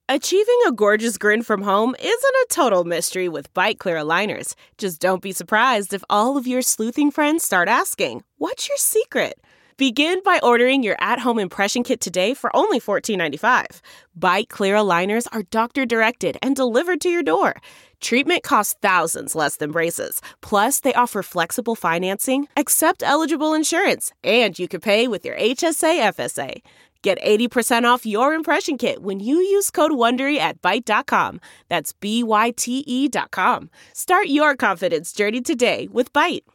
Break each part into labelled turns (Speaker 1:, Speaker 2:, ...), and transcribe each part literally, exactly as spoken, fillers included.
Speaker 1: Achieving a gorgeous grin from home isn't a total mystery with Byte Clear aligners. Just don't be surprised if all of your sleuthing friends start asking, "What's your secret?" Begin by ordering your at-home impression kit today for only fourteen ninety-five. Byte Clear aligners are doctor-directed and delivered to your door. Treatment costs thousands less than braces. Plus, they offer flexible financing, accept eligible insurance, and you can pay with your H S A F S A. Get eighty percent off your impression kit when you use code WONDERY at byte dot com. That's B Y T E dot com. Start your confidence journey today with Byte.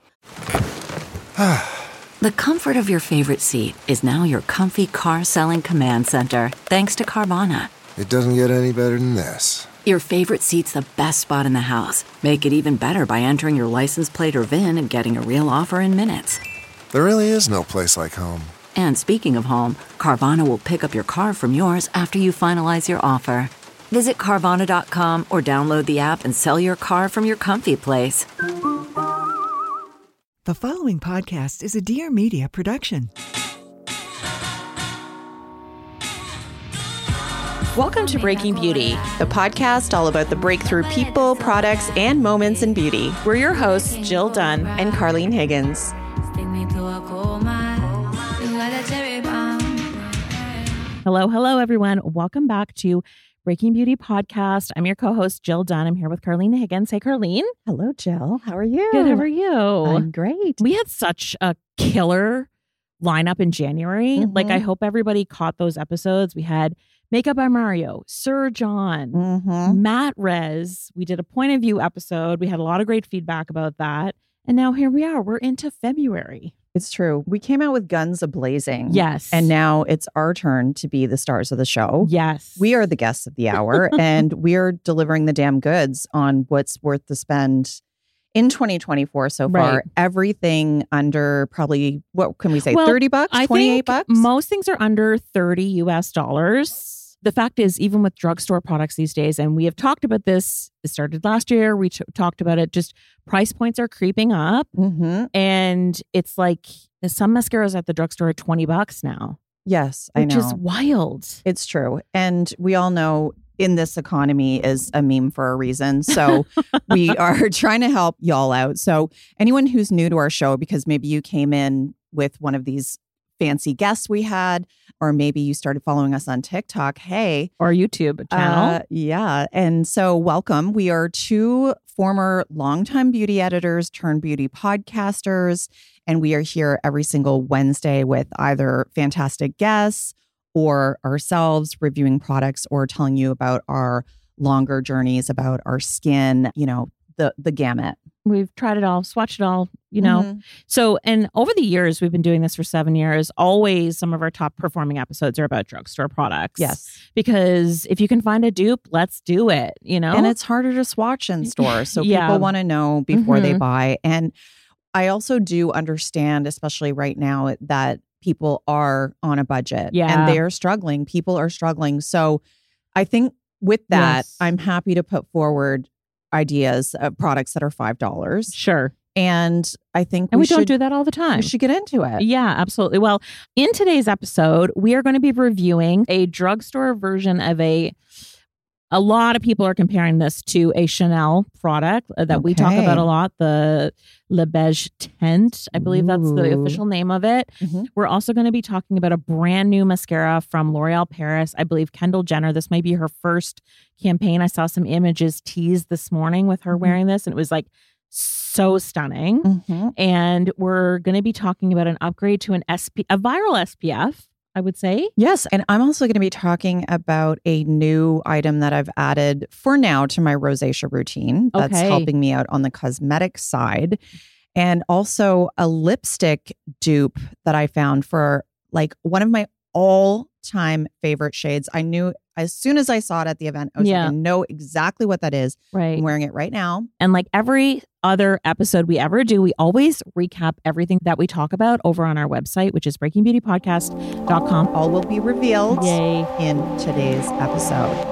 Speaker 2: The comfort of your favorite seat is now your comfy car selling command center, thanks to Carvana.
Speaker 3: It doesn't get any better than this.
Speaker 2: Your favorite seat's the best spot in the house. Make it even better by entering your license plate or V I N and getting a real offer in minutes.
Speaker 3: There really is no place like home.
Speaker 2: And speaking of home, Carvana will pick up your car from yours after you finalize your offer. Visit Carvana dot com or download the app and sell your car from your comfy place.
Speaker 4: The following podcast is a Dear Media production.
Speaker 5: Welcome to Breaking Beauty, the podcast all about the breakthrough people, products, and moments in beauty. We're your hosts, Jill Dunn and Carlene Higgins.
Speaker 6: Hello, hello, everyone. Welcome back to Breaking Beauty Podcast. I'm your co-host, Jill Dunn. I'm here with Carlene Higgins. Hey, Carlene.
Speaker 7: Hello, Jill. How are you?
Speaker 6: Good. How are you?
Speaker 7: I'm great.
Speaker 6: We had such a killer lineup in January.
Speaker 7: Mm-hmm.
Speaker 6: Like, I hope everybody caught those episodes. We had Makeup by Mario, Sir John,
Speaker 7: Mm-hmm.
Speaker 6: Matt Rez. We did a point of view episode. We had a lot of great feedback about that. And now here we are. We're into February.
Speaker 7: It's true. We came out with guns a-blazing.
Speaker 6: Yes.
Speaker 7: And now it's our turn to be the stars of the show.
Speaker 6: Yes.
Speaker 7: We are the guests of the hour, and we're delivering the damn goods on what's worth the spend in twenty twenty-four so far.
Speaker 6: Right.
Speaker 7: Everything under probably, what can we say,
Speaker 6: Well,
Speaker 7: thirty bucks,
Speaker 6: I
Speaker 7: twenty-eight
Speaker 6: think
Speaker 7: bucks?
Speaker 6: Most things are under thirty U S dollars. The fact is, even with drugstore products these days, and we have talked about this, it started last year, we ch- talked about it, just price points are creeping up.
Speaker 7: Mm-hmm.
Speaker 6: And it's like some mascaras at the drugstore are twenty bucks now.
Speaker 7: Yes, I know.
Speaker 6: Which is wild.
Speaker 7: It's true. And we all know in this economy is a meme for a reason. So we are trying to help y'all out. So anyone who's new to our show, because maybe you came in with one of these fancy guests we had, or maybe you started following us on TikTok, hey.
Speaker 6: Or YouTube channel.
Speaker 7: Uh, yeah. And so welcome. We are two former longtime beauty editors turned beauty podcasters. And we are here every single Wednesday with either fantastic guests or ourselves reviewing products or telling you about our longer journeys about our skin, you know, the the gamut.
Speaker 6: We've tried it all, swatched it all, you know.
Speaker 7: Mm-hmm.
Speaker 6: So, and over the years, we've been doing this for seven years. Always some of our top performing episodes are about drugstore products.
Speaker 7: Yes.
Speaker 6: Because if you can find a dupe, let's do it, you know?
Speaker 7: And it's harder to swatch in stores. So
Speaker 6: Yeah.
Speaker 7: people want to know before
Speaker 6: Mhm.
Speaker 7: they buy. And I also do understand, especially right now, that people are on a budget
Speaker 6: Yeah.
Speaker 7: and they are struggling. People are struggling. So I think with that,
Speaker 6: Yes.
Speaker 7: I'm happy to put forward ideas of products that are five dollars.
Speaker 6: Sure.
Speaker 7: And I think
Speaker 6: And we,
Speaker 7: we,
Speaker 6: don't
Speaker 7: should,
Speaker 6: do that all the time.
Speaker 7: we should get into it.
Speaker 6: Yeah, absolutely. Well, in today's episode, we are going to be reviewing a drugstore version of a, a lot of people are comparing this to a Chanel product uh, that we talk
Speaker 7: Okay.
Speaker 6: about a lot, the Le Beige Tint. I believe that's the
Speaker 7: Ooh.
Speaker 6: official name of it.
Speaker 7: Mhm.
Speaker 6: We're also going to be talking about a brand new mascara from L'Oreal Paris. I believe Kendall Jenner, this may be her first campaign. I saw some images teased this morning with her
Speaker 7: Mhm.
Speaker 6: wearing this, and it was like so stunning.
Speaker 7: Mhm.
Speaker 6: And we're going to be talking about an upgrade to an S P, a viral S P F, I would say.
Speaker 7: Yes. And I'm also going to be talking about a new item that I've added for now to my rosacea routine that's
Speaker 6: Okay.
Speaker 7: helping me out on the cosmetic side. And also a lipstick dupe that I found for like one of my all time favorite shades. I knew as soon as I saw it at the event, I was
Speaker 6: Yeah.
Speaker 7: going to know exactly what that is.
Speaker 6: Right.
Speaker 7: I'm wearing it right now.
Speaker 6: And like every other episode we ever do, we always recap everything that we talk about over on our website, which is breaking beauty podcast dot com.
Speaker 7: All will be revealed
Speaker 6: Yay.
Speaker 7: in today's episode.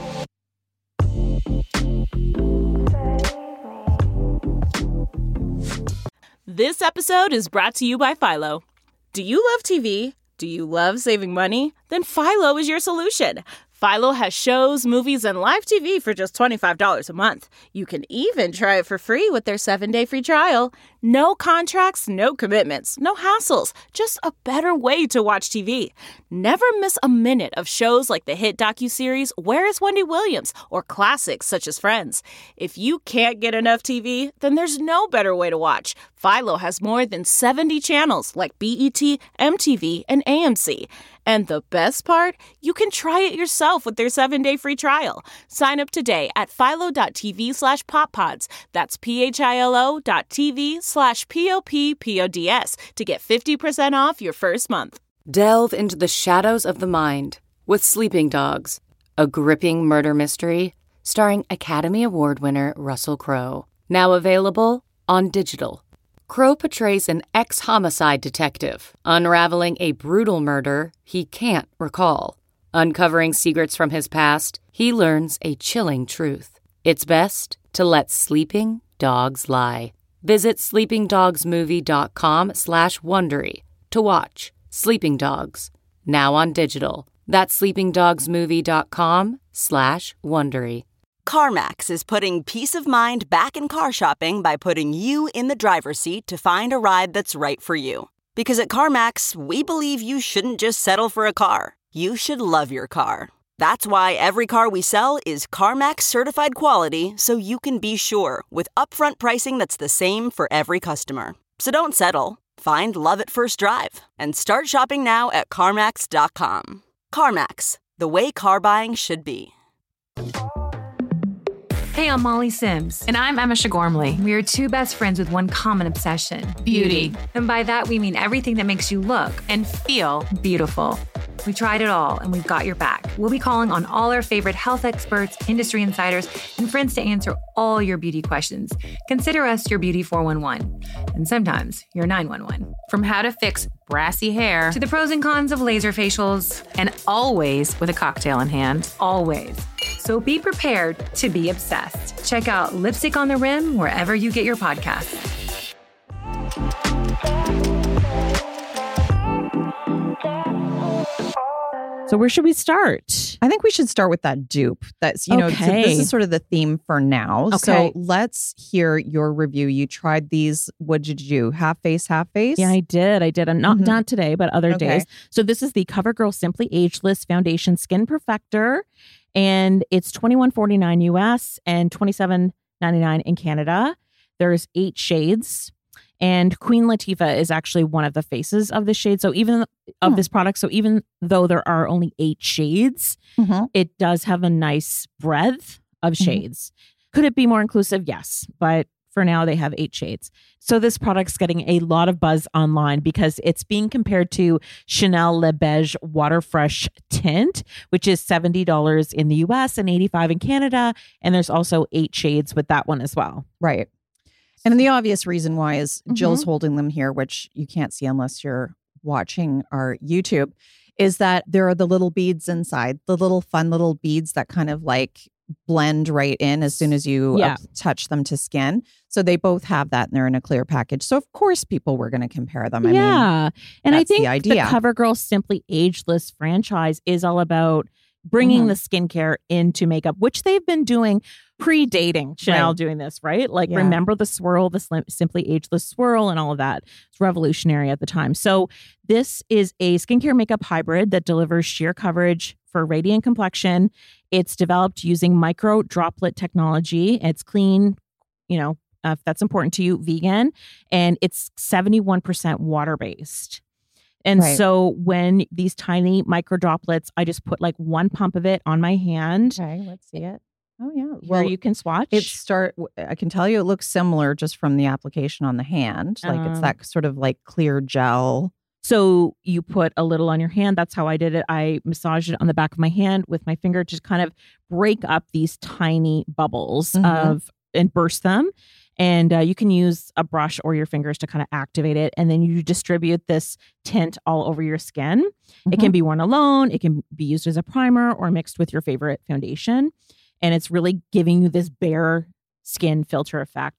Speaker 1: This episode is brought to you by Philo. Do you love T V? Do you love saving money? Then Philo is your solution. Philo has shows, movies, and live T V for just twenty-five dollars a month. You can even try it for free with their seven-day free trial. No contracts, no commitments, no hassles, just a better way to watch T V. Never miss a minute of shows like the hit docuseries Where is Wendy Williams or classics such as Friends. If you can't get enough T V, then there's no better way to watch. Philo has more than seventy channels like B E T, M T V, and A M C. And the best part? You can try it yourself with their seven-day free trial. Sign up today at philo.tv slash poppods. That's P-H-I-L-O dot TV slash P-O-P-P-O-D-S to get fifty percent off your first month.
Speaker 8: Delve into the shadows of the mind with Sleeping Dogs, a gripping murder mystery starring Academy Award winner Russell Crowe. Now available on digital. Crowe portrays an ex-homicide detective, unraveling a brutal murder he can't recall. Uncovering secrets from his past, he learns a chilling truth. It's best to let sleeping dogs lie. Visit sleepingdogsmovie.com slash Wondery to watch Sleeping Dogs, now on digital. That's sleepingdogsmovie.com slash Wondery.
Speaker 9: CarMax is putting peace of mind back in car shopping by putting you in the driver's seat to find a ride that's right for you. Because at CarMax, we believe you shouldn't just settle for a car. You should love your car. That's why every car we sell is CarMax certified quality, so you can be sure with upfront pricing that's the same for every customer. So don't settle. Find love at first drive and start shopping now at CarMax dot com. CarMax, the way car buying should be.
Speaker 10: Hey, I'm Molly Sims.
Speaker 11: And I'm Emma Shagormley.
Speaker 10: We are two best friends with one common obsession.
Speaker 11: Beauty.
Speaker 10: And by that, we mean everything that makes you look
Speaker 11: and feel
Speaker 10: beautiful. We tried it all, and we've got your back. We'll be calling on all our favorite health experts, industry insiders, and friends to answer all your beauty questions. Consider us your Beauty four one one, and sometimes your nine one one.
Speaker 11: From how to fix brassy hair
Speaker 10: to the pros and cons of laser facials,
Speaker 11: and always with a cocktail in hand.
Speaker 10: Always. So be prepared to be obsessed. Check out Lipstick on the Rim wherever you get your podcasts.
Speaker 6: So where should we start?
Speaker 7: I think we should start with that dupe. That's, you know,
Speaker 6: Okay.
Speaker 7: so this is sort of the theme for now.
Speaker 6: Okay.
Speaker 7: So let's hear your review. You tried these. What did you do? Half face, half face?
Speaker 6: Yeah, I did. I did. I'm not
Speaker 7: Mhm.
Speaker 6: not today, but other
Speaker 7: Okay.
Speaker 6: days. So this is the CoverGirl Simply Ageless Foundation Skin Perfector, and it's twenty-one forty-nine U S and twenty-seven ninety-nine in Canada. There's eight shades. And Queen Latifah is actually one of the faces of this shade. So even of
Speaker 7: Hmm.
Speaker 6: this product, so even though there are only eight shades,
Speaker 7: Mhm.
Speaker 6: it does have a nice breadth of
Speaker 7: Mhm.
Speaker 6: shades. Could it be more inclusive? Yes. But for now, they have eight shades. So this product's getting a lot of buzz online because it's being compared to Chanel Le Beige Water Fresh Tint, which is seventy dollars in the U S and eighty-five dollars in Canada. And there's also eight shades with that one as well.
Speaker 7: Right. And the obvious reason why is Jill's
Speaker 6: Mm-hmm.
Speaker 7: holding them here, which you can't see unless you're watching our YouTube, is that there are the little beads inside, the little fun little beads that kind of like blend right in as soon as you
Speaker 6: Yeah.
Speaker 7: uh, touch them to skin. So they both have that and they're in a clear package. So of course people were going to compare them. I mean,
Speaker 6: yeah. And I
Speaker 7: that's the
Speaker 6: think the,
Speaker 7: idea.
Speaker 6: CoverGirl Simply Ageless franchise is all about bringing
Speaker 7: Mhm.
Speaker 6: the skincare into makeup, which they've been doing predating Chanel
Speaker 7: Right.
Speaker 6: doing this, right? Like,
Speaker 7: Yeah.
Speaker 6: remember the swirl, the slim, Simply Ageless swirl and all of that. It's revolutionary at the time. So this is a skincare makeup hybrid that delivers sheer coverage for radiant complexion. It's developed using micro droplet technology. It's clean, you know, uh, if that's important to you, vegan, and it's seventy-one percent water-based. And
Speaker 7: Right.
Speaker 6: so when these tiny micro droplets, I just put like one pump of it on my hand.
Speaker 7: Okay, let's see it. Oh yeah.
Speaker 6: Where you can swatch.
Speaker 7: It start. I can tell you, it looks similar just from the application on the hand. Like it's
Speaker 6: Um,
Speaker 7: that sort of like clear gel.
Speaker 6: So you put a little on your hand. That's how I did it. I massaged it on the back of my hand with my finger to kind of break up these tiny bubbles
Speaker 7: Mhm.
Speaker 6: of and burst them. And uh, you can use a brush or your fingers to kind of activate it. And then you distribute this tint all over your skin. It can be worn alone. It can be used as a primer or mixed with your favorite foundation. And it's really giving you this bare skin filter effect.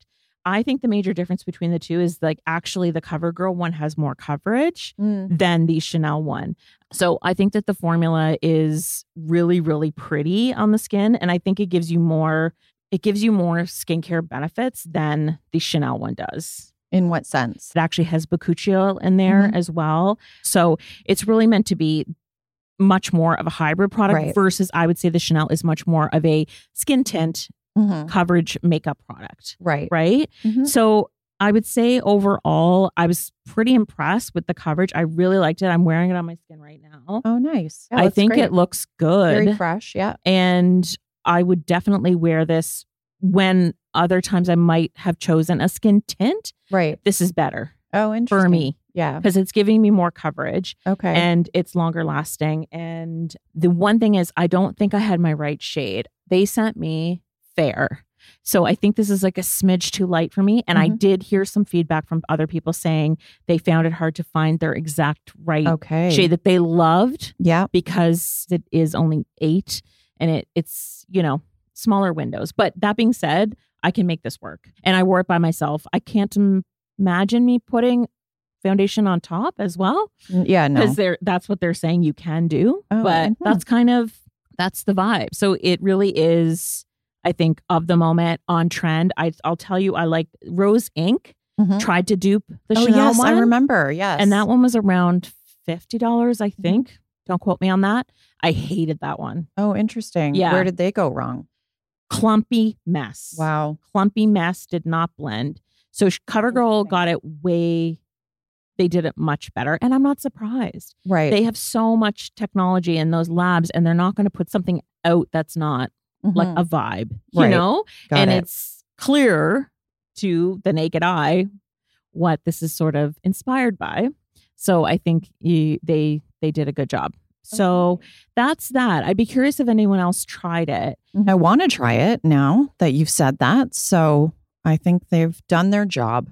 Speaker 6: I think the major difference between the two is like actually the CoverGirl one has more coverage
Speaker 7: Mm.
Speaker 6: than the Chanel one. So I think that the formula is really, really pretty on the skin. And I think it gives you more, it gives you more skincare benefits than the Chanel one does.
Speaker 7: In what sense?
Speaker 6: It actually has bakuchiol in there
Speaker 7: Mhm.
Speaker 6: as well. So it's really meant to be much more of a hybrid product
Speaker 7: Right.
Speaker 6: versus I would say the Chanel is much more of a skin tint
Speaker 7: Mhm.
Speaker 6: coverage makeup product.
Speaker 7: Right.
Speaker 6: Right.
Speaker 7: Mhm.
Speaker 6: So I would say overall, I was pretty impressed with the coverage. I really liked it. I'm wearing it on my skin right now.
Speaker 7: Oh, nice. Yeah,
Speaker 6: I
Speaker 7: looks
Speaker 6: think
Speaker 7: great.
Speaker 6: it looks good.
Speaker 7: Very fresh. Yeah.
Speaker 6: And I would definitely wear this when other times I might have chosen a skin tint.
Speaker 7: Right.
Speaker 6: This is better
Speaker 7: Oh, interesting.
Speaker 6: for me
Speaker 7: Yeah.
Speaker 6: because it's giving me more coverage
Speaker 7: Okay.
Speaker 6: and it's longer lasting. And the one thing is, I don't think I had my right shade. They sent me fair. So I think this is like a smidge too light for me. And I
Speaker 7: Mhm.
Speaker 6: did hear some feedback from other people saying they found it hard to find their exact right
Speaker 7: Okay.
Speaker 6: shade that they loved
Speaker 7: Yeah.
Speaker 6: because it is only eight and it it's, you know, smaller windows. But that being said, I can make this work. And I wore it by myself. I can't im- imagine me putting foundation on top as well.
Speaker 7: N- Yeah. No.
Speaker 6: Because they're that's what they're saying you can do.
Speaker 7: Oh,
Speaker 6: but
Speaker 7: mhm.
Speaker 6: that's kind of that's the vibe. So it really is, I think, of the moment on trend. I I'll tell you, I like Rose Inc
Speaker 7: Mhm.
Speaker 6: tried to dupe the
Speaker 7: Oh,
Speaker 6: Chanel
Speaker 7: yes.
Speaker 6: one.
Speaker 7: I remember. Yes.
Speaker 6: And that one was around fifty dollars, I
Speaker 7: Mm-hmm.
Speaker 6: think. Don't quote me on that. I hated that one.
Speaker 7: Oh, interesting.
Speaker 6: Yeah.
Speaker 7: Where did they go wrong?
Speaker 6: Clumpy mess.
Speaker 7: Wow.
Speaker 6: Clumpy mess did not blend. So sh- CoverGirl
Speaker 7: Interesting.
Speaker 6: got it way, they did it much better. And I'm not surprised.
Speaker 7: Right.
Speaker 6: They have so much technology in those labs and they're not going to put something out that's not like
Speaker 7: Mhm.
Speaker 6: a vibe, you
Speaker 7: Right.
Speaker 6: know?
Speaker 7: Got
Speaker 6: and
Speaker 7: it.
Speaker 6: it's clear to the naked eye what this is sort of inspired by. So I think you, they they did a good job. So that's that. I'd be curious if anyone else tried it.
Speaker 7: I want to try it now that you've said that. So I think they've done their job.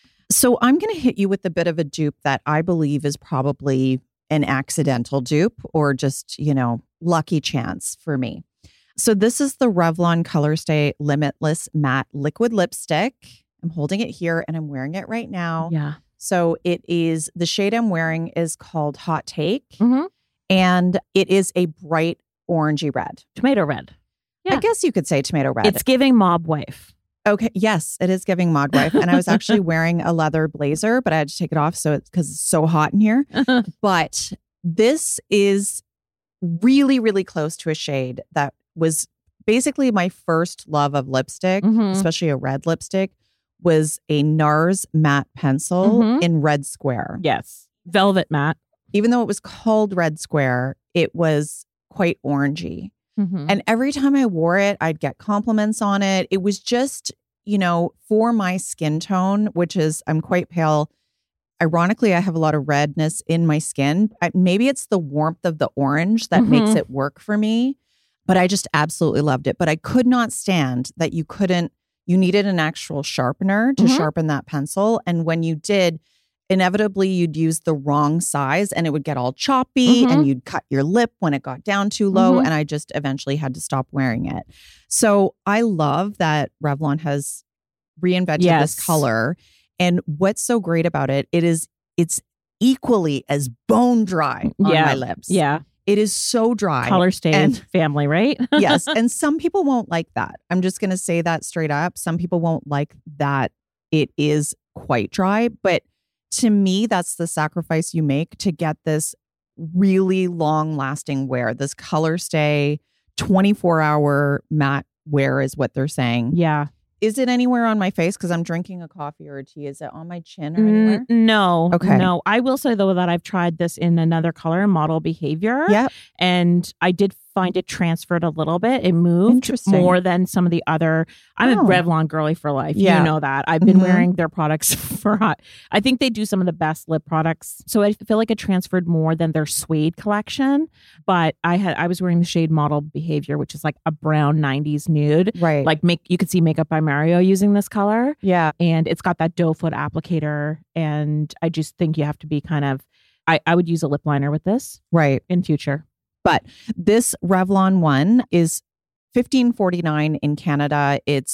Speaker 7: So I'm going to hit you with a bit of a dupe that I believe is probably an accidental dupe or just, you know, lucky chance for me. So this is the Revlon Colorstay Limitless Matte Liquid Lipstick. I'm holding it here and I'm wearing it right now.
Speaker 6: Yeah.
Speaker 7: So it is, the shade I'm wearing is called Hot Take.
Speaker 6: Mm-hmm.
Speaker 7: And it is a bright orangey red.
Speaker 6: Tomato red.
Speaker 7: I
Speaker 6: Yeah.
Speaker 7: guess you could say tomato red.
Speaker 6: It's giving mob wife.
Speaker 7: Okay. Yes, it is giving mod wife. And I was actually wearing a leather blazer, but I had to take it off so it's because it's so hot in here. But this is really, really close to a shade that was basically my first love of lipstick,
Speaker 6: Mhm.
Speaker 7: especially a red lipstick, was a NARS matte pencil
Speaker 6: Mhm.
Speaker 7: in Red Square.
Speaker 6: Yes. Velvet matte.
Speaker 7: Even though it was called Red Square, it was quite orangey.
Speaker 6: Mm-hmm.
Speaker 7: And every time I wore it, I'd get compliments on it. It was just, you know, for my skin tone, which is I'm quite pale. Ironically, I have a lot of redness in my skin. I, maybe it's the warmth of the orange that makes
Speaker 6: Mhm.
Speaker 7: it work for me. But I just absolutely loved it. But I could not stand that you couldn't, you needed an actual sharpener to
Speaker 6: Mhm.
Speaker 7: sharpen that pencil. And when you did, inevitably you'd use the wrong size and it would get all choppy
Speaker 6: Mhm.
Speaker 7: and you'd cut your lip when it got down too low.
Speaker 6: Mhm.
Speaker 7: And I just eventually had to stop wearing it. So I love that Revlon has reinvented
Speaker 6: Yes.
Speaker 7: this color. And what's so great about it, it is, it's equally as bone dry on
Speaker 6: Yeah.
Speaker 7: my lips.
Speaker 6: Yeah.
Speaker 7: It is so dry.
Speaker 6: Color stain
Speaker 7: And-
Speaker 6: family, right?
Speaker 7: yes. And some people won't like that. I'm just going to say that straight up. Some people won't like that it is quite dry. But to me, that's the sacrifice you make to get this really long lasting wear. This color stay twenty-four hour matte wear is what they're saying.
Speaker 6: Yeah.
Speaker 7: Is it anywhere on my face? Because I'm drinking a coffee or a tea. Is it on my chin or anywhere?
Speaker 6: Mm, no.
Speaker 7: Okay.
Speaker 6: No. I will say though that I've tried this in another color, Model Behavior.
Speaker 7: Yep.
Speaker 6: And I did find it transferred a little bit. It moved
Speaker 7: Interesting.
Speaker 6: more than some of the other. I'm
Speaker 7: Oh.
Speaker 6: a Revlon girly for life.
Speaker 7: Yeah.
Speaker 6: You know that. I've been
Speaker 7: Mhm.
Speaker 6: wearing their products for hot. I think they do some of the best lip products. So I feel like it transferred more than their suede collection. But I had I was wearing the shade Model Behavior, which is like a brown nineties nude.
Speaker 7: Right.
Speaker 6: Like make you could see Makeup by Mario using this color.
Speaker 7: yeah.
Speaker 6: And it's got that doe foot applicator. And I just think you have to be kind of, I, I would use a lip liner with this
Speaker 7: Right.
Speaker 6: in future.
Speaker 7: But this Revlon one is fifteen forty-nine in Canada. It's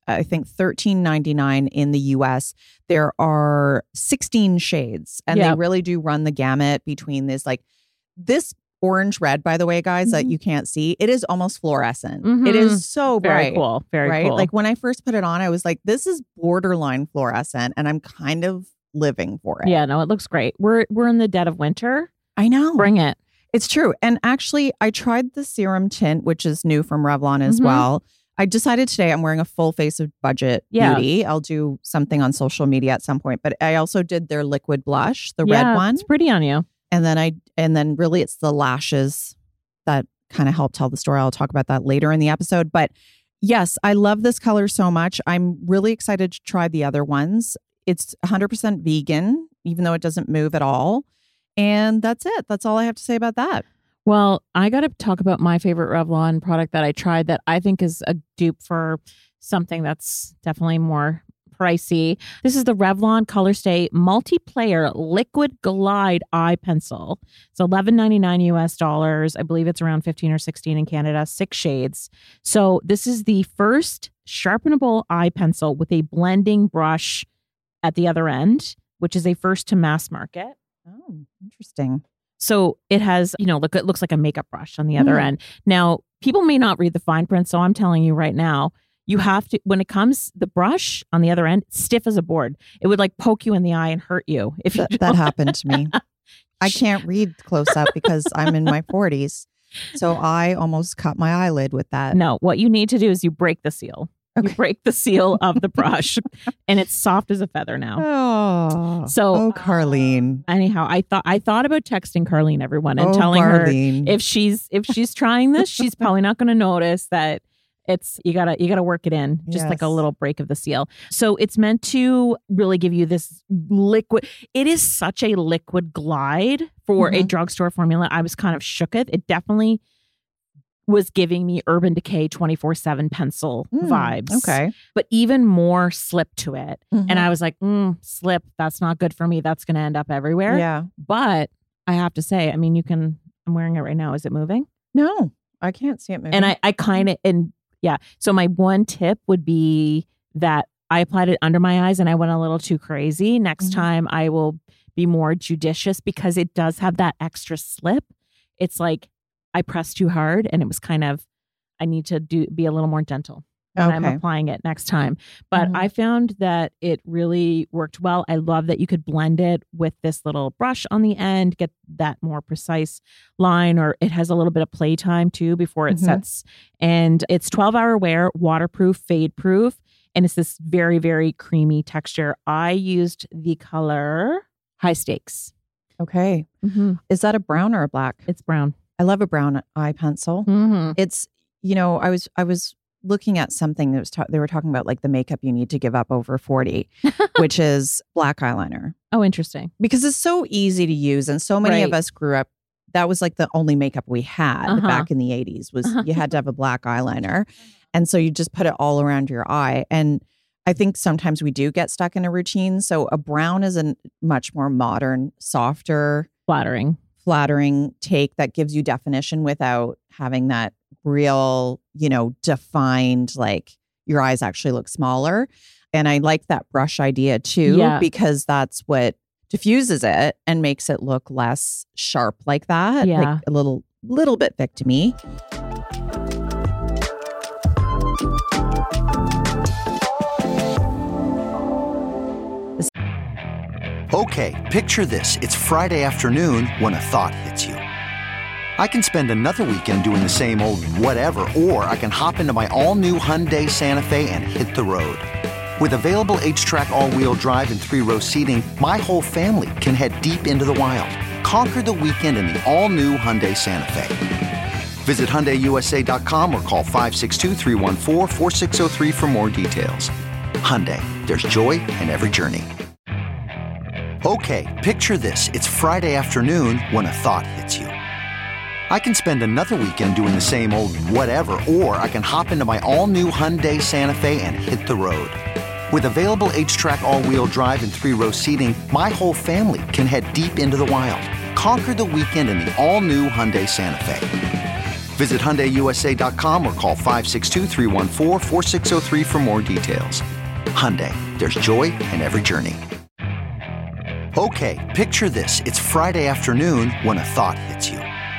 Speaker 7: I think thirteen ninety-nine in the U S. There are sixteen shades, and
Speaker 6: Yeah.
Speaker 7: they really do run the gamut between this, like this orange red, by the way, guys,
Speaker 6: Mhm.
Speaker 7: that you can't see. It is almost fluorescent.
Speaker 6: Mhm.
Speaker 7: It is so
Speaker 6: Very
Speaker 7: bright.
Speaker 6: cool. Very
Speaker 7: right?
Speaker 6: cool.
Speaker 7: Like when I first put it on, I was like, this is borderline fluorescent, and I'm kind of living for it.
Speaker 6: Yeah, no, it looks great. We're we're in the dead of winter.
Speaker 7: I know.
Speaker 6: Bring it.
Speaker 7: It's true. And actually, I tried the serum tint, which is new from Revlon as
Speaker 6: Mhm.
Speaker 7: well. I decided today I'm wearing a full face of budget
Speaker 6: Yeah.
Speaker 7: beauty. I'll do something on social media at some point, but I also did their liquid blush, the
Speaker 6: Yeah,
Speaker 7: red one.
Speaker 6: It's pretty on you.
Speaker 7: And then I and then really it's the lashes that kind of help tell the story. I'll talk about that later in the episode. But yes, I love this color so much. I'm really excited to try the other ones. It's one hundred percent vegan, even though it doesn't move at all. And that's it. That's all I have to say about that.
Speaker 6: Well, I got to talk about my favorite Revlon product that I tried that I think is a dupe for something that's definitely more pricey. This is the Revlon Colorstay Multiplayer Liquid Glide Eye Pencil. It's eleven ninety-nine U S dollars. I believe it's around fifteen or sixteen in Canada, six shades. So this is the first sharpenable eye pencil with a blending brush at the other end, which is a first to mass market.
Speaker 7: Oh, interesting.
Speaker 6: So it has, you know, look, it looks like a makeup brush on the other
Speaker 7: Mm.
Speaker 6: end. Now, people may not read the fine print, so I'm telling you right now, you have to, when it comes, the brush on the other end, stiff as a board. It would like poke you in the eye and hurt you. If you
Speaker 7: That, that happened to me. I can't read close up because I'm in my forties. So I almost cut my eyelid with that.
Speaker 6: No, what you need to do is you break the seal. You
Speaker 7: Okay.
Speaker 6: break the seal of the brush and it's soft as a feather now.
Speaker 7: Oh,
Speaker 6: So
Speaker 7: oh, Carlene.
Speaker 6: anyhow, I thought I thought about texting Carlene, everyone, and
Speaker 7: oh,
Speaker 6: telling
Speaker 7: Carlene.
Speaker 6: her if she's if she's trying this, she's probably not going to notice that it's you gotta you gotta work it in, just like a
Speaker 7: Yes.
Speaker 6: little break of the seal. So it's meant to really give you this liquid. It is such a liquid glide for a
Speaker 7: Mhm.
Speaker 6: drugstore formula. I was kind of shook at it. Definitely was giving me Urban Decay twenty-four seven pencil
Speaker 7: Mm,
Speaker 6: vibes.
Speaker 7: Okay.
Speaker 6: But even more slip to it.
Speaker 7: Mhm.
Speaker 6: And I was like, mm, slip, that's not good for me. That's going to end up everywhere.
Speaker 7: Yeah.
Speaker 6: But I have to say, I mean, you can, I'm wearing it right now. Is it moving?
Speaker 7: No, I can't see it moving.
Speaker 6: And I, I kind of, and yeah. So my one tip would be that I applied it under my eyes and I went a little too crazy. Next
Speaker 7: Mhm.
Speaker 6: time I will be more judicious because it does have that extra slip. It's like I pressed too hard and it was kind of, I need to do be a little more gentle when I'm
Speaker 7: Okay.
Speaker 6: applying it next time. But
Speaker 7: Mhm.
Speaker 6: I found that it really worked well. I love that you could blend it with this little brush on the end, get that more precise line, or it has a little bit of playtime too before it
Speaker 7: Mhm.
Speaker 6: sets. And it's twelve hour wear, waterproof, fade proof. And it's this very, very creamy texture. I used the color High Stakes.
Speaker 7: Okay.
Speaker 6: Mm-hmm.
Speaker 7: Is that a brown or a black?
Speaker 6: It's brown.
Speaker 7: I love a brown eye pencil.
Speaker 6: Mm-hmm.
Speaker 7: It's, you know, I was I was looking at something that was ta- they were talking about like the makeup you need to give up over forty, which is black eyeliner,
Speaker 6: Oh, interesting.
Speaker 7: because it's so easy to use, and so many of
Speaker 6: Right.
Speaker 7: us grew up. That was like the only makeup we had
Speaker 6: Uh-huh.
Speaker 7: back in the eighties was
Speaker 6: Uh-huh.
Speaker 7: you had to have a black eyeliner, and so you just put it all around your eye. And I think sometimes we do get stuck in a routine. So a brown is a much more modern, softer,
Speaker 6: Flattering.
Speaker 7: flattering take that gives you definition without having that real, you know, defined, like your eyes actually look smaller. And I like that brush idea too,
Speaker 6: Yeah.
Speaker 7: because that's what diffuses it and makes it look less sharp like that.
Speaker 6: Yeah.
Speaker 7: Like a little, little bit victim-y.
Speaker 12: Okay, picture this. It's Friday afternoon when a thought hits you. I can spend another weekend doing the same old whatever, or I can hop into my all-new Hyundai Santa Fe and hit the road. With available H-Track all-wheel drive and three-row seating, my whole family can head deep into the wild. Conquer the weekend in the all-new Hyundai Santa Fe. Visit Hyundai U S A dot com or call five six two, three one four, four six zero three for more details. Hyundai, there's joy in every journey. Okay, picture this. It's Friday afternoon when a thought hits you. I can spend another weekend doing the same old whatever, or I can hop into my all-new Hyundai Santa Fe and hit the road. With available H-Track all-wheel drive and three-row seating, my whole family can head deep into the wild. Conquer the weekend in the all-new Hyundai Santa Fe. Visit Hyundai U S A dot com or call five six two, three one four, four six zero three for more details. Hyundai, there's joy in every journey. Okay, picture this. It's Friday afternoon when a thought hits you.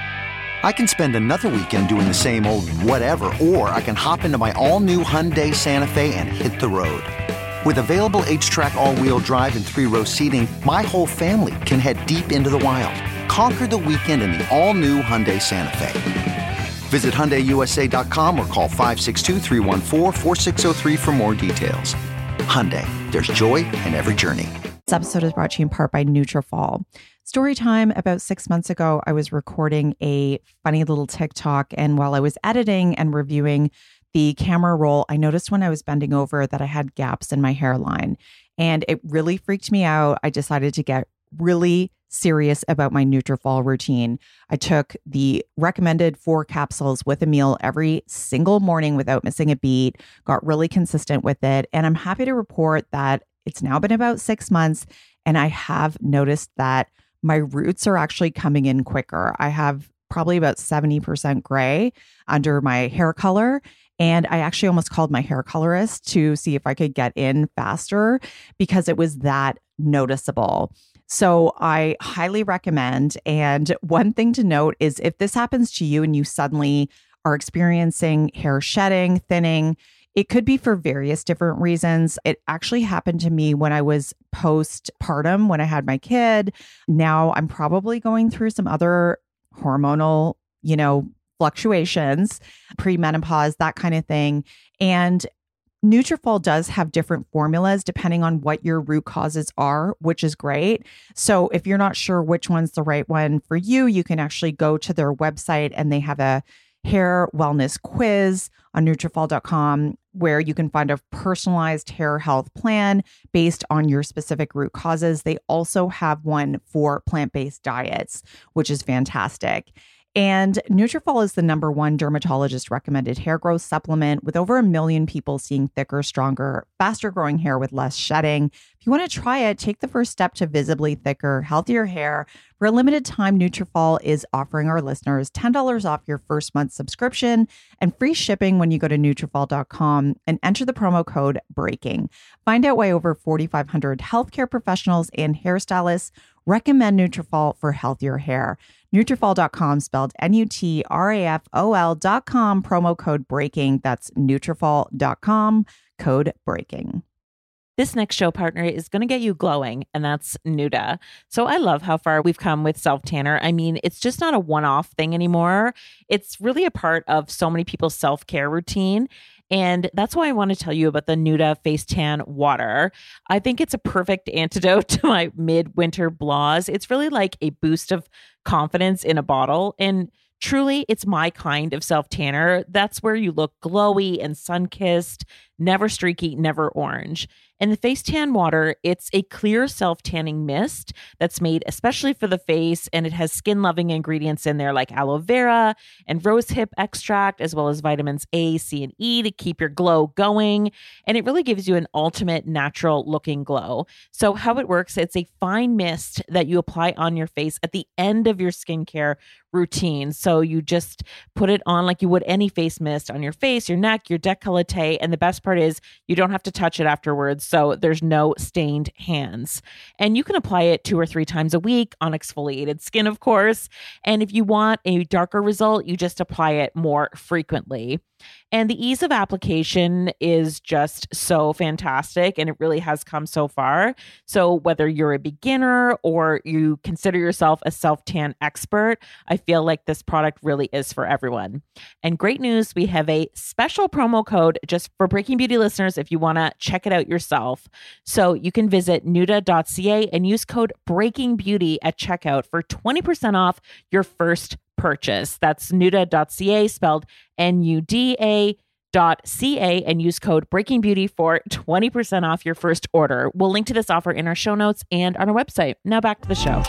Speaker 12: I can spend another weekend doing the same old whatever, or I can hop into my all-new Hyundai Santa Fe and hit the road. With available H-Track all-wheel drive and three-row seating, my whole family can head deep into the wild. Conquer the weekend in the all-new Hyundai Santa Fe. Visit Hyundai U S A dot com or call five six two, three one four, four six zero three for more details. Hyundai, there's joy in every journey.
Speaker 7: This episode is brought to you in part by Nutrafol. Story time. About six months ago, I was recording a funny little TikTok, and while I was editing and reviewing the camera roll, I noticed when I was bending over that I had gaps in my hairline, and it really freaked me out. I decided to get really serious about my Nutrafol routine. I took the recommended four capsules with a meal every single morning without missing a beat, got really consistent with it. And I'm happy to report that it's now been about six months and I have noticed that my roots are actually coming in quicker. I have probably about seventy percent gray under my hair color. And I actually almost called my hair colorist to see if I could get in faster because it was that noticeable. So I highly recommend. And one thing to note is if this happens to you and you suddenly are experiencing hair shedding, thinning, it could be for various different reasons. It actually happened to me when I was postpartum, when I had my kid. Now I'm probably going through some other hormonal, you know, fluctuations, premenopause, that kind of thing. And Nutrafol does have different formulas depending on what your root causes are, which is great. So if you're not sure which one's the right one for you, you can actually go to their website and they have a hair wellness quiz on Nutrafol dot com where you can find a personalized hair health plan based on your specific root causes. They also have one for plant-based diets, which is fantastic. And Nutrafol is the number one dermatologist recommended hair growth supplement with over a million people seeing thicker, stronger, faster growing hair with less shedding. If you want to try it, take the first step to visibly thicker, healthier hair. For a limited time, Nutrafol is offering our listeners ten dollars off your first month subscription and free shipping when you go to Nutrafol dot com and enter the promo code BREAKING. Find out why over forty-five hundred healthcare professionals and hairstylists recommend Nutrafol for healthier hair. Nutrafol dot com, spelled N U T R A F O L dot com, promo code BREAKING. That's Nutrafol dot com, code BREAKING.
Speaker 6: This next show partner is going to get you glowing, and that's Nuda. So I love how far we've come with self-tanner. I mean, it's just not a one-off thing anymore. It's really a part of so many people's self-care routine. And that's why I want to tell you about the Nuda Face Tan Water. I think it's a perfect antidote to my midwinter blahs. It's really like a boost of confidence in a bottle. And truly, it's my kind of self-tanner. That's where you look glowy and sun-kissed, never streaky, never orange. And the Face Tan Water, it's a clear self-tanning mist that's made especially for the face, and it has skin-loving ingredients in there like aloe vera and rosehip extract, as well as vitamins A, C, and E to keep your glow going. And it really gives you an ultimate natural-looking glow. So how it works, it's a fine mist that you apply on your face at the end of your skincare routine. So you just put it on like you would any face mist on your face, your neck, your décolleté, and the best part is you don't have to touch it afterwards, so there's no stained hands. And you can apply it two or three times a week on exfoliated skin, of course. And if you want a darker result, you just apply it more frequently. And the ease of application is just so fantastic, and it really has come so far. So whether you're a beginner or you consider yourself a self-tan expert, I feel like this product really is for everyone. And great news, we have a special promo code just for Breaking Beauty listeners if you want to check it out yourself. So you can visit nuda dot c a and use code BREAKINGBEAUTY at checkout for twenty percent off your first purchase. That's nuda dot c a, spelled N U D A dot C A, and use code BREAKINGBEAUTY for twenty percent off your first order. We'll link to this offer in our show notes and on our website. Now back to the show.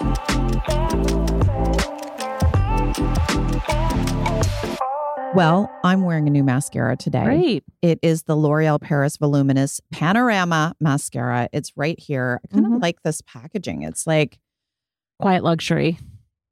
Speaker 7: Well, I'm wearing a new mascara today.
Speaker 6: Great.
Speaker 7: It is the L'Oreal Paris Voluminous Panorama Mascara. It's right here. I kind of
Speaker 6: Mhm.
Speaker 7: like this packaging. It's like
Speaker 6: quiet luxury.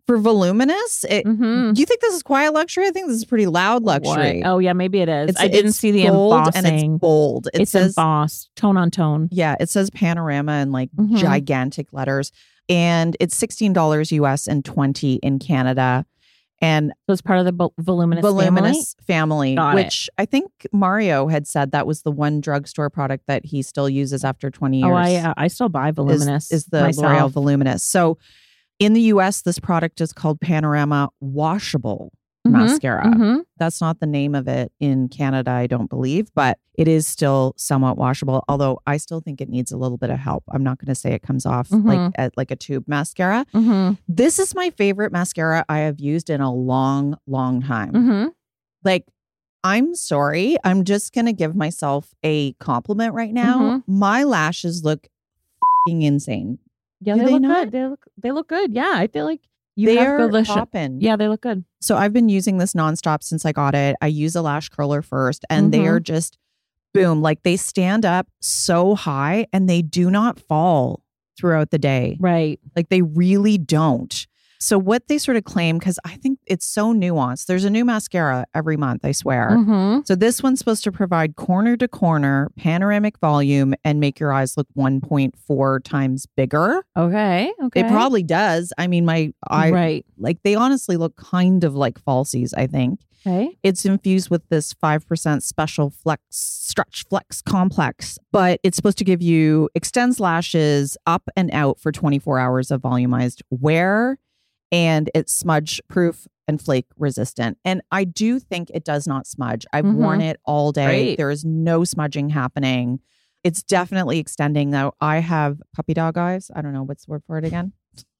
Speaker 7: For voluminous, it,
Speaker 6: Mhm.
Speaker 7: do you think this is quiet luxury? I think this is pretty loud luxury.
Speaker 6: What? Oh yeah, maybe it is.
Speaker 7: It's-
Speaker 6: I didn't
Speaker 7: it's
Speaker 6: see the
Speaker 7: gold
Speaker 6: embossing.
Speaker 7: and it's bold. It
Speaker 6: it's
Speaker 7: says-
Speaker 6: embossed, tone on tone.
Speaker 7: Yeah, it says Panorama in like
Speaker 6: Mhm.
Speaker 7: gigantic letters. And it's sixteen dollars U S and twenty in Canada. And
Speaker 6: So it's part of the vol- voluminous,
Speaker 7: voluminous family,
Speaker 6: Got it.
Speaker 7: which I think Mario had said that was the one drugstore product that he still uses after twenty years.
Speaker 6: family. Oh, I uh, I still buy
Speaker 7: is,
Speaker 6: voluminous.
Speaker 7: is the
Speaker 6: myself.
Speaker 7: L'Oreal Voluminous. So in the U S, this product is called Panorama Washable
Speaker 6: Mhm,
Speaker 7: Mascara.
Speaker 6: mhm.
Speaker 7: That's not the name of it in Canada, I don't believe, but it is still somewhat washable. Although I still think it needs a little bit of help. I'm not going to say it comes off like
Speaker 6: Mhm.
Speaker 7: at, like a tube mascara.
Speaker 6: Mhm,
Speaker 7: This is my favorite mascara I have used in a long, long time.
Speaker 6: mhm.
Speaker 7: Like, I'm sorry. I'm just going to give myself a compliment right now.
Speaker 6: Mhm.
Speaker 7: My lashes look fing insane.
Speaker 6: Yeah,
Speaker 7: Do
Speaker 6: they,
Speaker 7: they
Speaker 6: look
Speaker 7: not?
Speaker 6: good. They look they look good. Yeah, I feel like you
Speaker 7: They
Speaker 6: have
Speaker 7: are
Speaker 6: good lash.
Speaker 7: poppin'.
Speaker 6: Yeah, they look good.
Speaker 7: So I've been using this nonstop since I got it. I use a lash curler first, and they
Speaker 6: Mhm.
Speaker 7: are just boom. Like they stand up so high and they do not fall throughout the day.
Speaker 6: Right.
Speaker 7: Like they really don't. So what they sort of claim, because I think it's so nuanced. There's a new mascara every month, I swear.
Speaker 6: Mhm.
Speaker 7: So this one's supposed to provide corner to corner panoramic volume and make your eyes look one point four times bigger.
Speaker 6: Okay. Okay.
Speaker 7: It probably does. I mean, my eye,
Speaker 6: Right.
Speaker 7: like they honestly look kind of like falsies, I think.
Speaker 6: Okay.
Speaker 7: It's infused with this five percent special flex stretch flex complex, but it's supposed to give you extends lashes up and out for twenty-four hours of volumized wear. And it's smudge proof and flake resistant. And I do think it does not smudge. I've
Speaker 6: Mhm.
Speaker 7: worn it all day.
Speaker 6: Great.
Speaker 7: There is no smudging happening. It's definitely extending though. I have puppy dog eyes. I don't know what's the word for it again.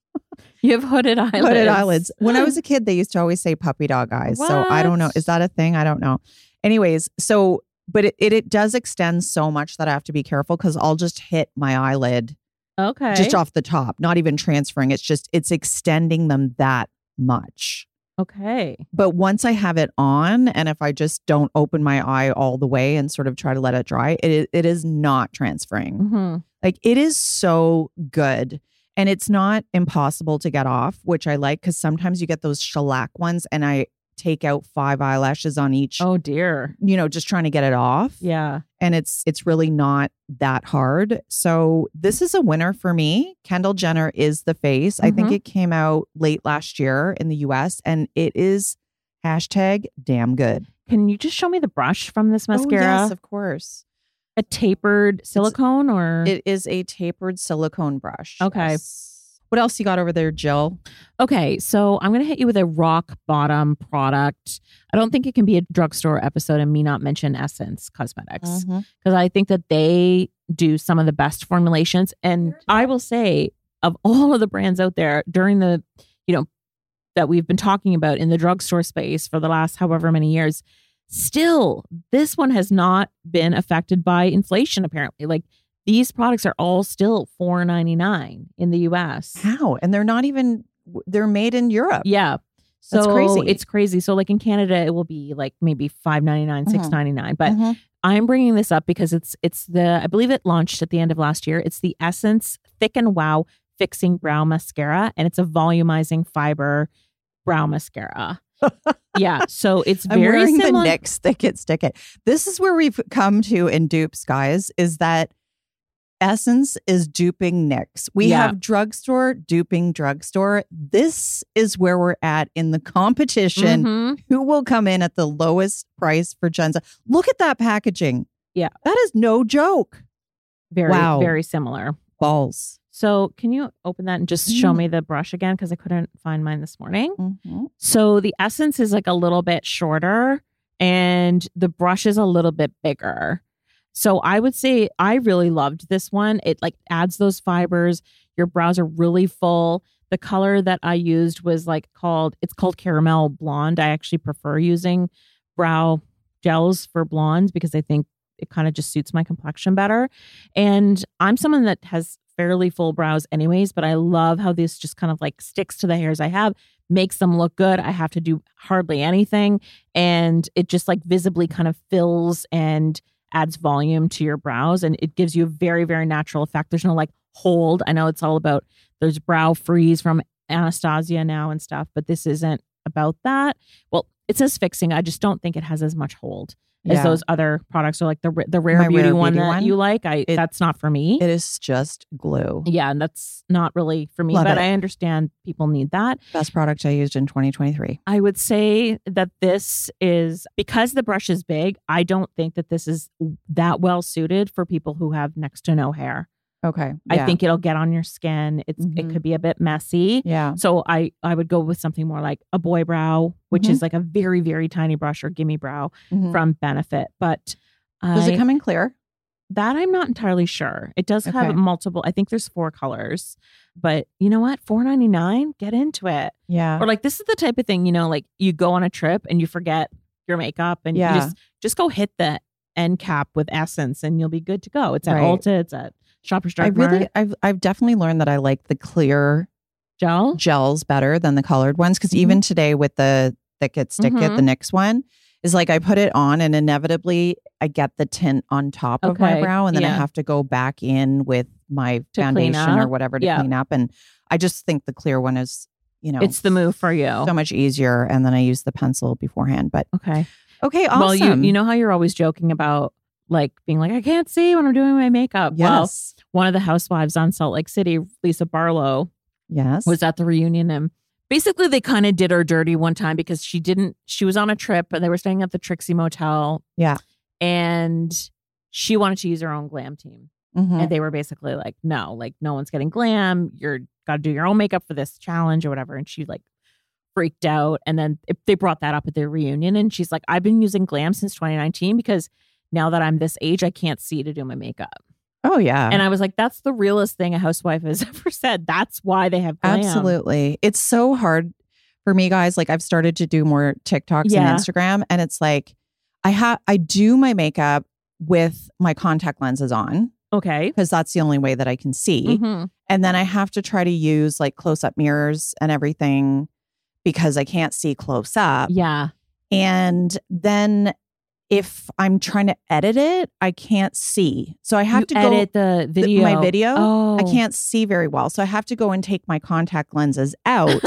Speaker 6: You have hooded eyelids.
Speaker 7: Hooded eyelids. When I was a kid, they used to always say puppy dog eyes. So I don't know.
Speaker 6: What?
Speaker 7: Is that a thing? I don't know. Anyways, so but it, it it does extend so much that I have to be careful because I'll just hit my eyelid
Speaker 6: Okay.
Speaker 7: just off the top, not even transferring. It's just it's extending them that much.
Speaker 6: Okay.
Speaker 7: But once I have it on, and if I just don't open my eye all the way and sort of try to let it dry, it it is not transferring.
Speaker 6: Mm-hmm.
Speaker 7: Like it is so good. And it's not impossible to get off, which I like because sometimes you get those shellac ones and I take out five eyelashes on each,
Speaker 6: Oh dear.
Speaker 7: you know, just trying to get it off.
Speaker 6: Yeah.
Speaker 7: And it's it's really not that hard. So this is a winner for me. Kendall Jenner is the face. I think
Speaker 6: Mhm.
Speaker 7: it came out late last year in the U S and it is hashtag damn good.
Speaker 6: Can you just show me the brush from this mascara?
Speaker 7: Oh, yes, of course.
Speaker 6: A tapered silicone or
Speaker 7: It is a tapered silicone brush.
Speaker 6: Okay.
Speaker 7: Yes. What else you got over there, Jill?
Speaker 6: Okay, so I'm going to hit you with a rock bottom product. I don't think it can be a drugstore episode and me not mention Essence Cosmetics
Speaker 7: Mhm.
Speaker 6: because I think that they do some of the best formulations. And I will say, of all of the brands out there during the, you know, that we've been talking about in the drugstore space for the last however many years, still, this one has not been affected by inflation, apparently. Like, these products are all still four ninety-nine in the U S.
Speaker 7: How? And they're not even, they're made in Europe.
Speaker 6: Yeah. So
Speaker 7: That's crazy.
Speaker 6: It's crazy. So like in Canada, it will be like maybe five ninety-nine,
Speaker 7: Mhm.
Speaker 6: six ninety-nine. But
Speaker 7: Mhm.
Speaker 6: I'm bringing this up because it's it's the I believe it launched at the end of last year. It's the Essence Thick and Wow Fixing Brow Mascara, and it's a volumizing fiber brow mascara. Yeah. So it's
Speaker 7: I'm
Speaker 6: very
Speaker 7: wearing
Speaker 6: similar.
Speaker 7: the N Y X Stick It, Stick It. This is where we've come to in dupes, guys, is that Essence is duping N Y X. We
Speaker 6: Yeah.
Speaker 7: have drugstore duping drugstore. This is where we're at in the competition.
Speaker 6: Mhm.
Speaker 7: Who will come in at the lowest price for Genza? Look at that packaging.
Speaker 6: Yeah.
Speaker 7: That is no joke.
Speaker 6: Very,
Speaker 7: Wow.
Speaker 6: very similar.
Speaker 7: Balls.
Speaker 6: So can you open that and just show
Speaker 7: Mm.
Speaker 6: me the brush again? Because I couldn't find mine this morning.
Speaker 7: Mhm.
Speaker 6: So the Essence is like a little bit shorter and the brush is a little bit bigger. So I would say I really loved this one. It like adds those fibers. Your brows are really full. The color that I used was like called, it's called Caramel Blonde. I actually prefer using brow gels for blondes because I think it kind of just suits my complexion better. And I'm someone that has fairly full brows anyways, but I love how this just kind of like sticks to the hairs I have, makes them look good. I have to do hardly anything. And it just like visibly kind of fills and adds volume to your brows. And it gives you a very, very natural effect. There's no like hold. I know it's all about, there's brow freeze from Anastasia now and stuff, but this isn't about that. Well, it says fixing. I just don't think it has as much hold as
Speaker 7: Yeah.
Speaker 6: those other products. Or like the the Rare
Speaker 7: My
Speaker 6: Beauty
Speaker 7: Rare
Speaker 6: one
Speaker 7: Beauty
Speaker 6: that
Speaker 7: one?
Speaker 6: you like. I
Speaker 7: It-
Speaker 6: that's not for me.
Speaker 7: It is just glue.
Speaker 6: Yeah, and that's not really for me,
Speaker 7: Love
Speaker 6: but
Speaker 7: it.
Speaker 6: I understand people need that.
Speaker 7: Best product I used in twenty twenty-three.
Speaker 6: I would say that this is, because the brush is big, I don't think that this is that well suited for people who have next to no hair.
Speaker 7: Okay.
Speaker 6: I
Speaker 7: yeah.
Speaker 6: think it'll get on your skin. It's it
Speaker 7: Mhm.
Speaker 6: could be a bit messy.
Speaker 7: Yeah.
Speaker 6: So I I would go with something more like a Boy Brow, which
Speaker 7: Mhm.
Speaker 6: is like a very, very tiny brush, or Gimme Brow
Speaker 7: Mhm.
Speaker 6: from Benefit. But
Speaker 7: Does
Speaker 6: I-
Speaker 7: it come in clear?
Speaker 6: that I'm not entirely sure. It does have
Speaker 7: Okay.
Speaker 6: multiple. I think there's four colors. But you know what? four ninety-nine, get into it.
Speaker 7: Yeah.
Speaker 6: Or like, this is the type of thing, you know, like you go on a trip and you forget your makeup and
Speaker 7: Yeah.
Speaker 6: you just just go hit the end cap with Essence and you'll be good to go. It's at
Speaker 7: Right.
Speaker 6: Ulta, it's at Shoppers
Speaker 7: I
Speaker 6: Drug
Speaker 7: really,
Speaker 6: Mart.
Speaker 7: I've, I've definitely learned that I like the clear
Speaker 6: Gel?
Speaker 7: gels better than the colored ones. Because even today with the Thick It, Stick It,
Speaker 6: Mhm.
Speaker 7: the NYX one, is like I put it on and inevitably I get the tint on top of my
Speaker 6: Okay,
Speaker 7: brow. And then I
Speaker 6: yeah.
Speaker 7: have to go back in with my
Speaker 6: To clean
Speaker 7: foundation or
Speaker 6: up.
Speaker 7: whatever to
Speaker 6: Yeah.
Speaker 7: clean up. And I just think the clear one is, you know,
Speaker 6: It's the move for you.
Speaker 7: so much easier. And then I use the pencil beforehand. But
Speaker 6: Okay.
Speaker 7: okay, awesome.
Speaker 6: Well, you you know how you're always joking about like being like, I can't see when I'm doing my makeup. Well,
Speaker 7: Yes.
Speaker 6: one of the housewives on Salt Lake City, Lisa Barlow,
Speaker 7: Yes.
Speaker 6: was at the reunion, and basically they kind of did her dirty one time because she didn't, she was on a trip and they were staying at the Trixie Motel.
Speaker 7: Yeah.
Speaker 6: And she wanted to use her own glam team.
Speaker 7: Mhm.
Speaker 6: And they were basically like, no, like no one's getting glam. You're got to do your own makeup for this challenge or whatever. And she like freaked out. And then it, they brought that up at their reunion. And she's like, I've been using glam since twenty nineteen because now that I'm this age, I can't see to do my makeup.
Speaker 7: Oh, yeah.
Speaker 6: And I was like, that's the realest thing a housewife has ever said. That's why they have glam.
Speaker 7: Absolutely. It's so hard for me, guys. Like I've started to do more TikToks
Speaker 6: Yeah.
Speaker 7: and Instagram, and it's like I have I do my makeup with my contact lenses on
Speaker 6: Okay.
Speaker 7: because that's the only way that I can see.
Speaker 6: Mhm.
Speaker 7: And then I have to try to use like close up mirrors and everything because I can't see close up.
Speaker 6: Yeah.
Speaker 7: And then if I'm trying to edit it, I can't see. So I have
Speaker 6: You
Speaker 7: to go
Speaker 6: edit the
Speaker 7: th-
Speaker 6: video.
Speaker 7: my video.
Speaker 6: Oh.
Speaker 7: I can't see very well. So I have to go and take my contact lenses out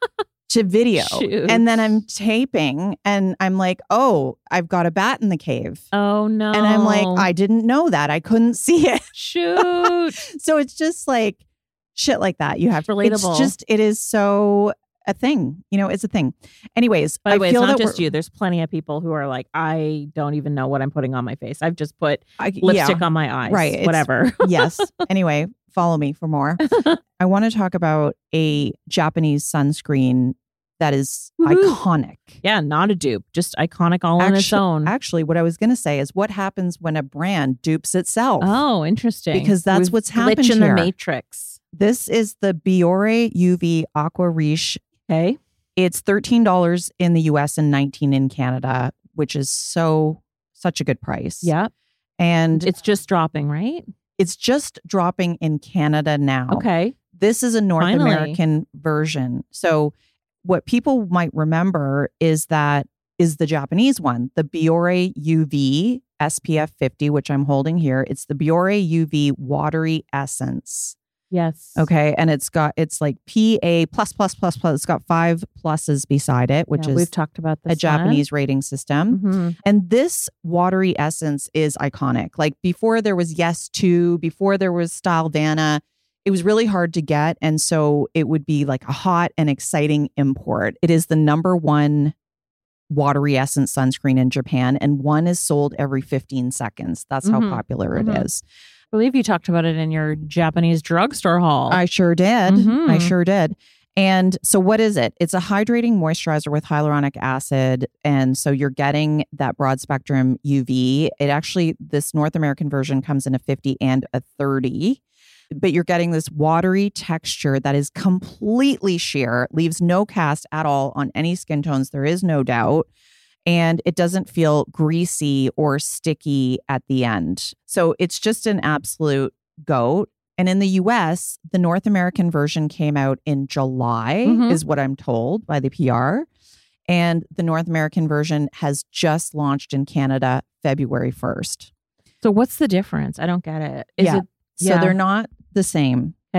Speaker 7: to video.
Speaker 6: Shoot.
Speaker 7: And then I'm taping and I'm like, oh, I've got a bat in the cave.
Speaker 6: Oh no.
Speaker 7: And I'm like, I didn't know that. I couldn't see it.
Speaker 6: Shoot.
Speaker 7: So it's just like shit like that. You have to,
Speaker 6: Relatable.
Speaker 7: it's just, it is so a thing. You know, it's a thing. Anyways,
Speaker 6: By the
Speaker 7: I
Speaker 6: way,
Speaker 7: feel
Speaker 6: it's not
Speaker 7: that
Speaker 6: just
Speaker 7: we're-
Speaker 6: you. There's plenty of people who are like, I don't even know what I'm putting on my face. I've just put
Speaker 7: I,
Speaker 6: lipstick
Speaker 7: yeah.
Speaker 6: on my eyes.
Speaker 7: Right. It's-
Speaker 6: Whatever.
Speaker 7: Yes. Anyway, follow me for more. I want to talk about a Japanese sunscreen that is
Speaker 6: Woohoo.
Speaker 7: iconic.
Speaker 6: Yeah, not a dupe. Just iconic all on its
Speaker 7: Actu-
Speaker 6: own.
Speaker 7: Actually, what I was going to say is what happens when a brand dupes itself.
Speaker 6: Oh, interesting.
Speaker 7: Because that's
Speaker 6: We've
Speaker 7: what's
Speaker 6: glitch
Speaker 7: happened
Speaker 6: in
Speaker 7: here.
Speaker 6: the matrix.
Speaker 7: This is the Biore U V Aqua Riche.
Speaker 6: Okay.
Speaker 7: It's thirteen dollars in the U S and nineteen dollars in Canada, which is so, such a good price.
Speaker 6: Yeah.
Speaker 7: And
Speaker 6: It's just dropping, right?
Speaker 7: it's just dropping in Canada now.
Speaker 6: Okay.
Speaker 7: This is a North
Speaker 6: Finally.
Speaker 7: American version. So what people might remember is that is the Japanese one, the Biore U V S P F fifty, which I'm holding here. It's the Biore U V Watery Essence.
Speaker 6: Yes.
Speaker 7: Okay. And it's got, it's like P A plus, plus, plus, plus. It's got five pluses beside it, which
Speaker 6: Yeah,
Speaker 7: is
Speaker 6: we've talked about this
Speaker 7: a Japanese rating system.
Speaker 6: hmm
Speaker 7: And this watery essence is iconic. Like before there was Yes To, before there was Stylevana, it was really hard to get. And so it would be like a hot and exciting import. It is the number one watery essence sunscreen in Japan, and one is sold every fifteen seconds. That's how
Speaker 6: Mhm.
Speaker 7: popular it
Speaker 6: Mhm.
Speaker 7: is.
Speaker 6: I believe you talked about it in your Japanese drugstore haul.
Speaker 7: I sure did.
Speaker 6: Mhm.
Speaker 7: I sure did. And so what is it? It's a hydrating moisturizer with hyaluronic acid. And so you're getting that broad spectrum U V. It actually, this North American version comes in a fifty and a thirty. But you're getting this watery texture that is completely sheer, leaves no cast at all on any skin tones. There is no doubt. And it doesn't feel greasy or sticky at the end. So it's just an absolute goat. And in the U S, the North American version came out in July,
Speaker 6: Mhm.
Speaker 7: is what I'm told by the P R. And the North American version has just launched in Canada February first.
Speaker 6: So what's the difference? I don't get it. Is
Speaker 7: Yeah.
Speaker 6: it
Speaker 7: So
Speaker 6: Yeah.
Speaker 7: they're not the same.
Speaker 6: okay?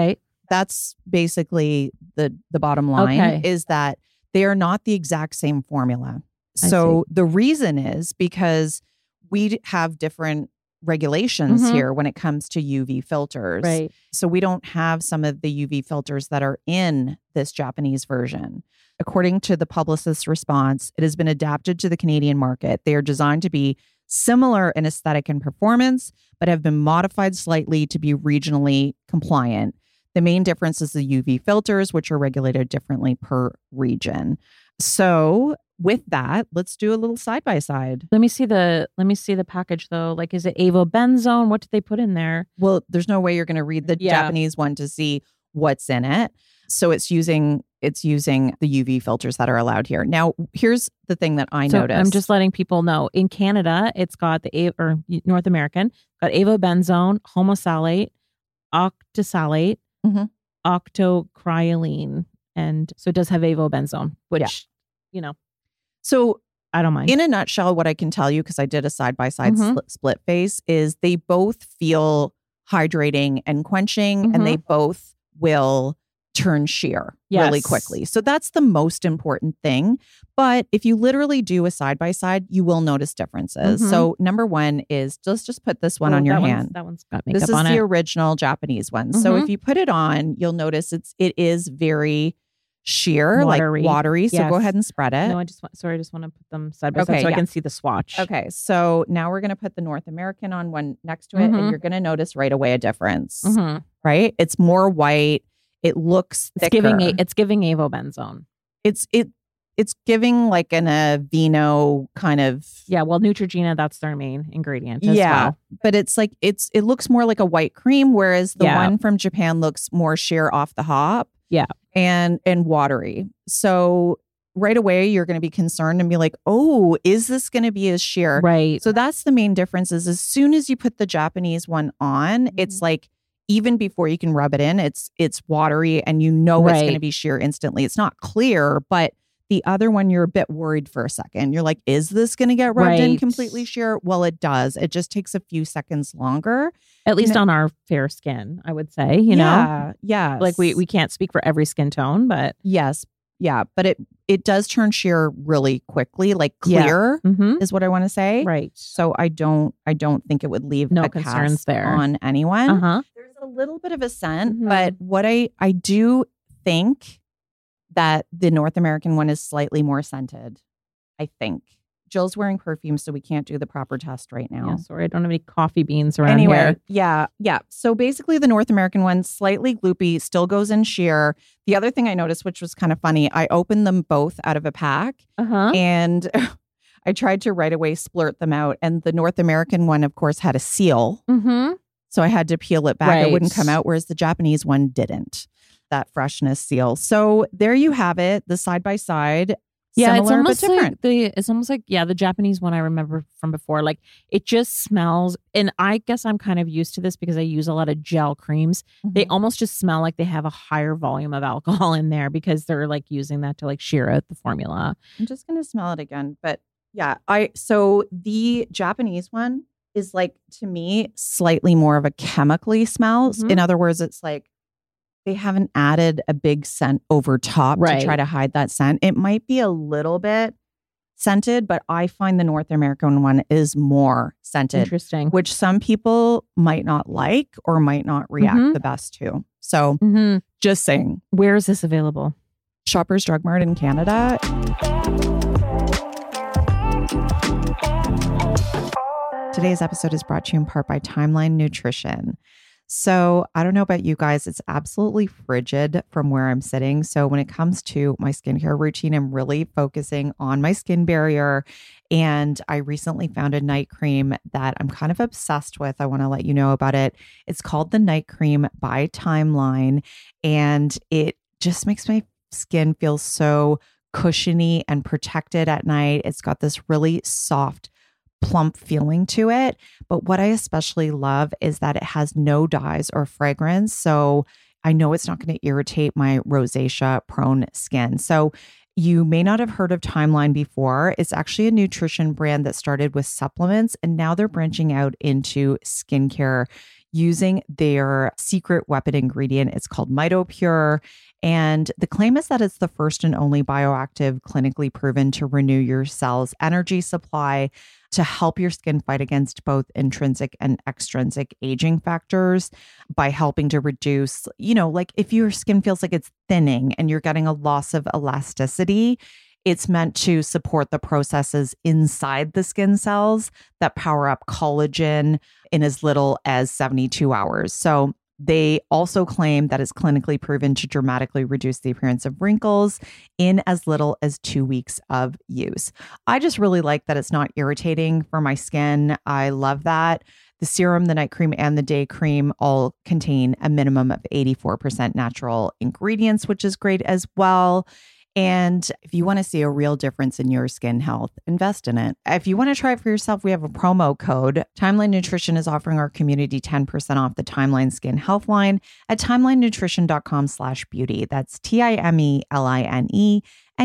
Speaker 7: That's basically the the bottom line
Speaker 6: Okay.
Speaker 7: is that they are not the exact same formula.
Speaker 6: I
Speaker 7: So the reason is because we have different regulations
Speaker 6: Mhm.
Speaker 7: here when it comes to U V filters.
Speaker 6: Right.
Speaker 7: So we don't have some of the U V filters that are in this Japanese version. According to the publicist's response, it has been adapted to the Canadian market. They are designed to be similar in aesthetic and performance, but have been modified slightly to be regionally compliant. The main difference is the U V filters, which are regulated differently per region. So with that, let's do a little side by side.
Speaker 6: Let me see the let me see the package though. Like, is it avobenzone? What did they put in there?
Speaker 7: Well, there's no way you're going to read the
Speaker 6: Yeah.
Speaker 7: Japanese one to see what's in it. So it's using it's using the U V filters that are allowed here. Now, here's the thing that I
Speaker 6: so
Speaker 7: noticed.
Speaker 6: I'm just letting people know. In Canada, it's got the A- or North American got avobenzone, homosalate, octosalate,
Speaker 7: Mhm.
Speaker 6: octocrylene, and so it does have avobenzone, which
Speaker 7: Yeah.
Speaker 6: you know
Speaker 7: So
Speaker 6: I don't mind.
Speaker 7: in a nutshell, what I can tell you, because I did a side by side
Speaker 6: Mhm.
Speaker 7: split face, is they both feel hydrating and quenching, and they both will turn sheer really
Speaker 6: Yes.
Speaker 7: quickly. So that's the most important thing. But if you literally do a side by side, you will notice differences.
Speaker 6: Mhm.
Speaker 7: So number one is just just put this one
Speaker 6: Oh,
Speaker 7: on your
Speaker 6: that one's-
Speaker 7: hand.
Speaker 6: that one's got makeup
Speaker 7: This is
Speaker 6: on
Speaker 7: the
Speaker 6: it.
Speaker 7: original Japanese one. So
Speaker 6: Mhm.
Speaker 7: if you put it on, you'll notice it's it is very sheer,
Speaker 6: Watery.
Speaker 7: like watery. So go
Speaker 6: Yes.
Speaker 7: ahead and spread it.
Speaker 6: No, I just want. Sorry, I just want to put them side by
Speaker 7: Okay,
Speaker 6: side so I
Speaker 7: yeah.
Speaker 6: can see the swatch.
Speaker 7: Okay, so now we're going to put the North American on one next to it,
Speaker 6: Mhm.
Speaker 7: and you're going to notice right away a difference,
Speaker 6: Mhm.
Speaker 7: right? It's more white. It looks
Speaker 6: It's
Speaker 7: thicker.
Speaker 6: giving a, it's giving avobenzone.
Speaker 7: it's it it's giving like an Aveeno kind of
Speaker 6: Yeah, well, Neutrogena, that's their main ingredient as
Speaker 7: yeah,
Speaker 6: well.
Speaker 7: but it's like it's it looks more like a white cream, whereas the
Speaker 6: Yeah.
Speaker 7: one from Japan looks more sheer off the hop.
Speaker 6: Yeah.
Speaker 7: and and watery. So right away you're going to be concerned and be like, oh, is this going to be as sheer?
Speaker 6: Right.
Speaker 7: So that's the main difference is as soon as you put the Japanese one on,
Speaker 6: Mm-hmm.
Speaker 7: it's like even before you can rub it in, it's it's watery and you know it's
Speaker 6: Right.
Speaker 7: going to be sheer instantly. It's not clear, but the other one you're a bit worried for a second. You're like, is this going to get rubbed in
Speaker 6: Right.
Speaker 7: completely sheer? Well, it does. It just takes a few seconds longer.
Speaker 6: At least
Speaker 7: No-
Speaker 6: on our fair skin, I would say, you know?
Speaker 7: yeah, yeah.
Speaker 6: Like we we can't speak for every skin tone, but
Speaker 7: Yes. Yeah. But it it does turn sheer really quickly, like
Speaker 6: Yeah.
Speaker 7: clear
Speaker 6: Mhm.
Speaker 7: is what I want to say.
Speaker 6: right.
Speaker 7: So I don't I don't think it would leave
Speaker 6: No
Speaker 7: a
Speaker 6: concerns
Speaker 7: cast
Speaker 6: there.
Speaker 7: on anyone.
Speaker 6: Uh-huh.
Speaker 7: There's a little bit of a scent,
Speaker 6: Mhm.
Speaker 7: but what I I do think that the North American one is slightly more scented. I think. Jill's wearing perfume, so we can't do the proper test right now.
Speaker 6: Yeah, sorry, I don't have any coffee beans around
Speaker 7: Anyway,
Speaker 6: here.
Speaker 7: yeah, yeah. So basically, the North American one, slightly gloopy, still goes in sheer. The other thing I noticed, which was kind of funny, I opened them both out of a pack
Speaker 6: Uh-huh.
Speaker 7: and I tried to right away splurt them out. And the North American one, of course, had a seal.
Speaker 6: Mm-hmm.
Speaker 7: So I had to peel it back. It
Speaker 6: Right.
Speaker 7: wouldn't come out, whereas the Japanese one didn't. That freshness seal. So there you have it, the side by side.
Speaker 6: Yeah,
Speaker 7: Similar,
Speaker 6: it's almost
Speaker 7: but different.
Speaker 6: like the it's almost like yeah, the Japanese one I remember from before. Like it just smells, and I guess I'm kind of used to this because I use a lot of gel creams. They
Speaker 7: Mm-hmm.
Speaker 6: almost just smell like they have a higher volume of alcohol in there because they're like using that to like shear out the formula.
Speaker 7: I'm just gonna smell it again. But yeah, I so the Japanese one is like to me slightly more of a chemically smell.
Speaker 6: Mhm.
Speaker 7: In other words, it's like they haven't added a big scent over top
Speaker 6: Right.
Speaker 7: to try to hide that scent. It might be a little bit scented, but I find the North American one is more scented,
Speaker 6: Interesting.
Speaker 7: which some people might not like or might not react
Speaker 6: Mhm.
Speaker 7: the best to. So
Speaker 6: Mm-hmm.
Speaker 7: just saying,
Speaker 6: Where is this available?
Speaker 7: Shoppers Drug Mart in Canada. Today's episode is brought to you in part by Timeline Nutrition. So I don't know about you guys, it's absolutely frigid from where I'm sitting. So when it comes to my skincare routine, I'm really focusing on my skin barrier. And I recently found a night cream that I'm kind of obsessed with. I want to let you know about it. It's called the Night Cream by Timeline. And it just makes my skin feel so cushiony and protected at night. It's got this really soft, plump feeling to it. But what I especially love is that it has no dyes or fragrance. So I know it's not going to irritate my rosacea prone skin. So you may not have heard of Timeline before. It's actually a nutrition brand that started with supplements and now they're branching out into skincare. using their secret weapon ingredient. It's called MitoPure. And the claim is that it's the first and only bioactive, clinically proven to renew your cells' energy supply to help your skin fight against both intrinsic and extrinsic aging factors by helping to reduce, you know, like if your skin feels like it's thinning and you're getting a loss of elasticity, it's meant to support the processes inside the skin cells that power up collagen in as little as seventy-two hours. So they also claim that it's clinically proven to dramatically reduce the appearance of wrinkles in as little as two weeks of use. I just really like that it's not irritating for my skin. I love that. The serum, the night cream, and the day cream all contain a minimum of eighty-four percent natural ingredients, which is great as well. And if you want to see a real difference in your skin health, invest in it. If you want to try it for yourself, we have a promo code. Timeline Nutrition is offering our community ten percent off the Timeline Skin Health line at timeline-nutrition.com slash beauty. That's T-I-M-E-L-I-N-E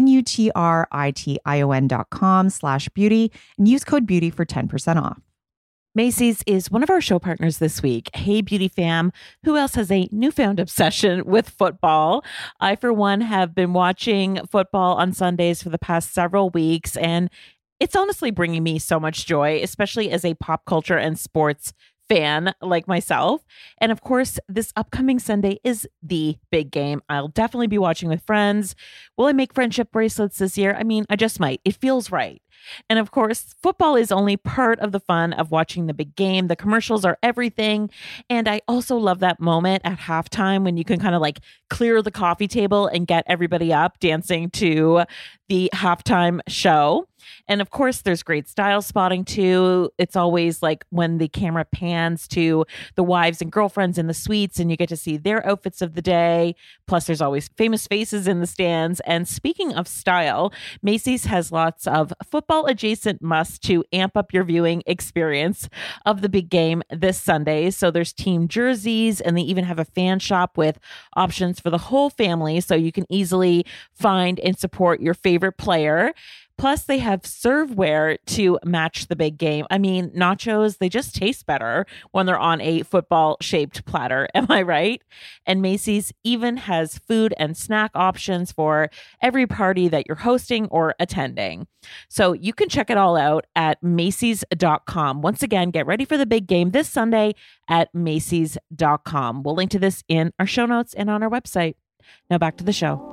Speaker 7: N-U-T-R-I-T-I-O-N dot com slash beauty and use code beauty for ten percent off.
Speaker 6: Macy's is one of our show partners this week. Hey, Beauty Fam. Who else has a newfound obsession with football? I, for one, have been watching football on Sundays for the past several weeks, and it's honestly bringing me so much joy, especially as a pop culture and sports fan like myself. And of course, this upcoming Sunday is the big game. I'll definitely be watching with friends. Will I make friendship bracelets this year? I mean, I just might. It feels right. And of course, football is only part of the fun of watching the big game. The commercials are everything. And I also love that moment at halftime when you can kind of like clear the coffee table and get everybody up dancing to the halftime show. And of course, there's great style spotting too. It's always like when the camera pans to the wives and girlfriends in the suites and you get to see their outfits of the day. Plus, there's always famous faces in the stands. And speaking of style, Macy's has lots of football adjacent musts to amp up your viewing experience of the big game this Sunday. So there's team jerseys, and they even have a fan shop with options for the whole family, so you can easily find and support your favorite player. Plus, they have serveware to match the big game. I mean, nachos, they just taste better when they're on a football-shaped platter. Am I right? And Macy's even has food and snack options for every party that you're hosting or attending. So you can check it all out at Macy's dot com. Once again, get ready for the big game this Sunday at Macy's dot com. We'll link to this in our show notes and on our website. Now back to the show.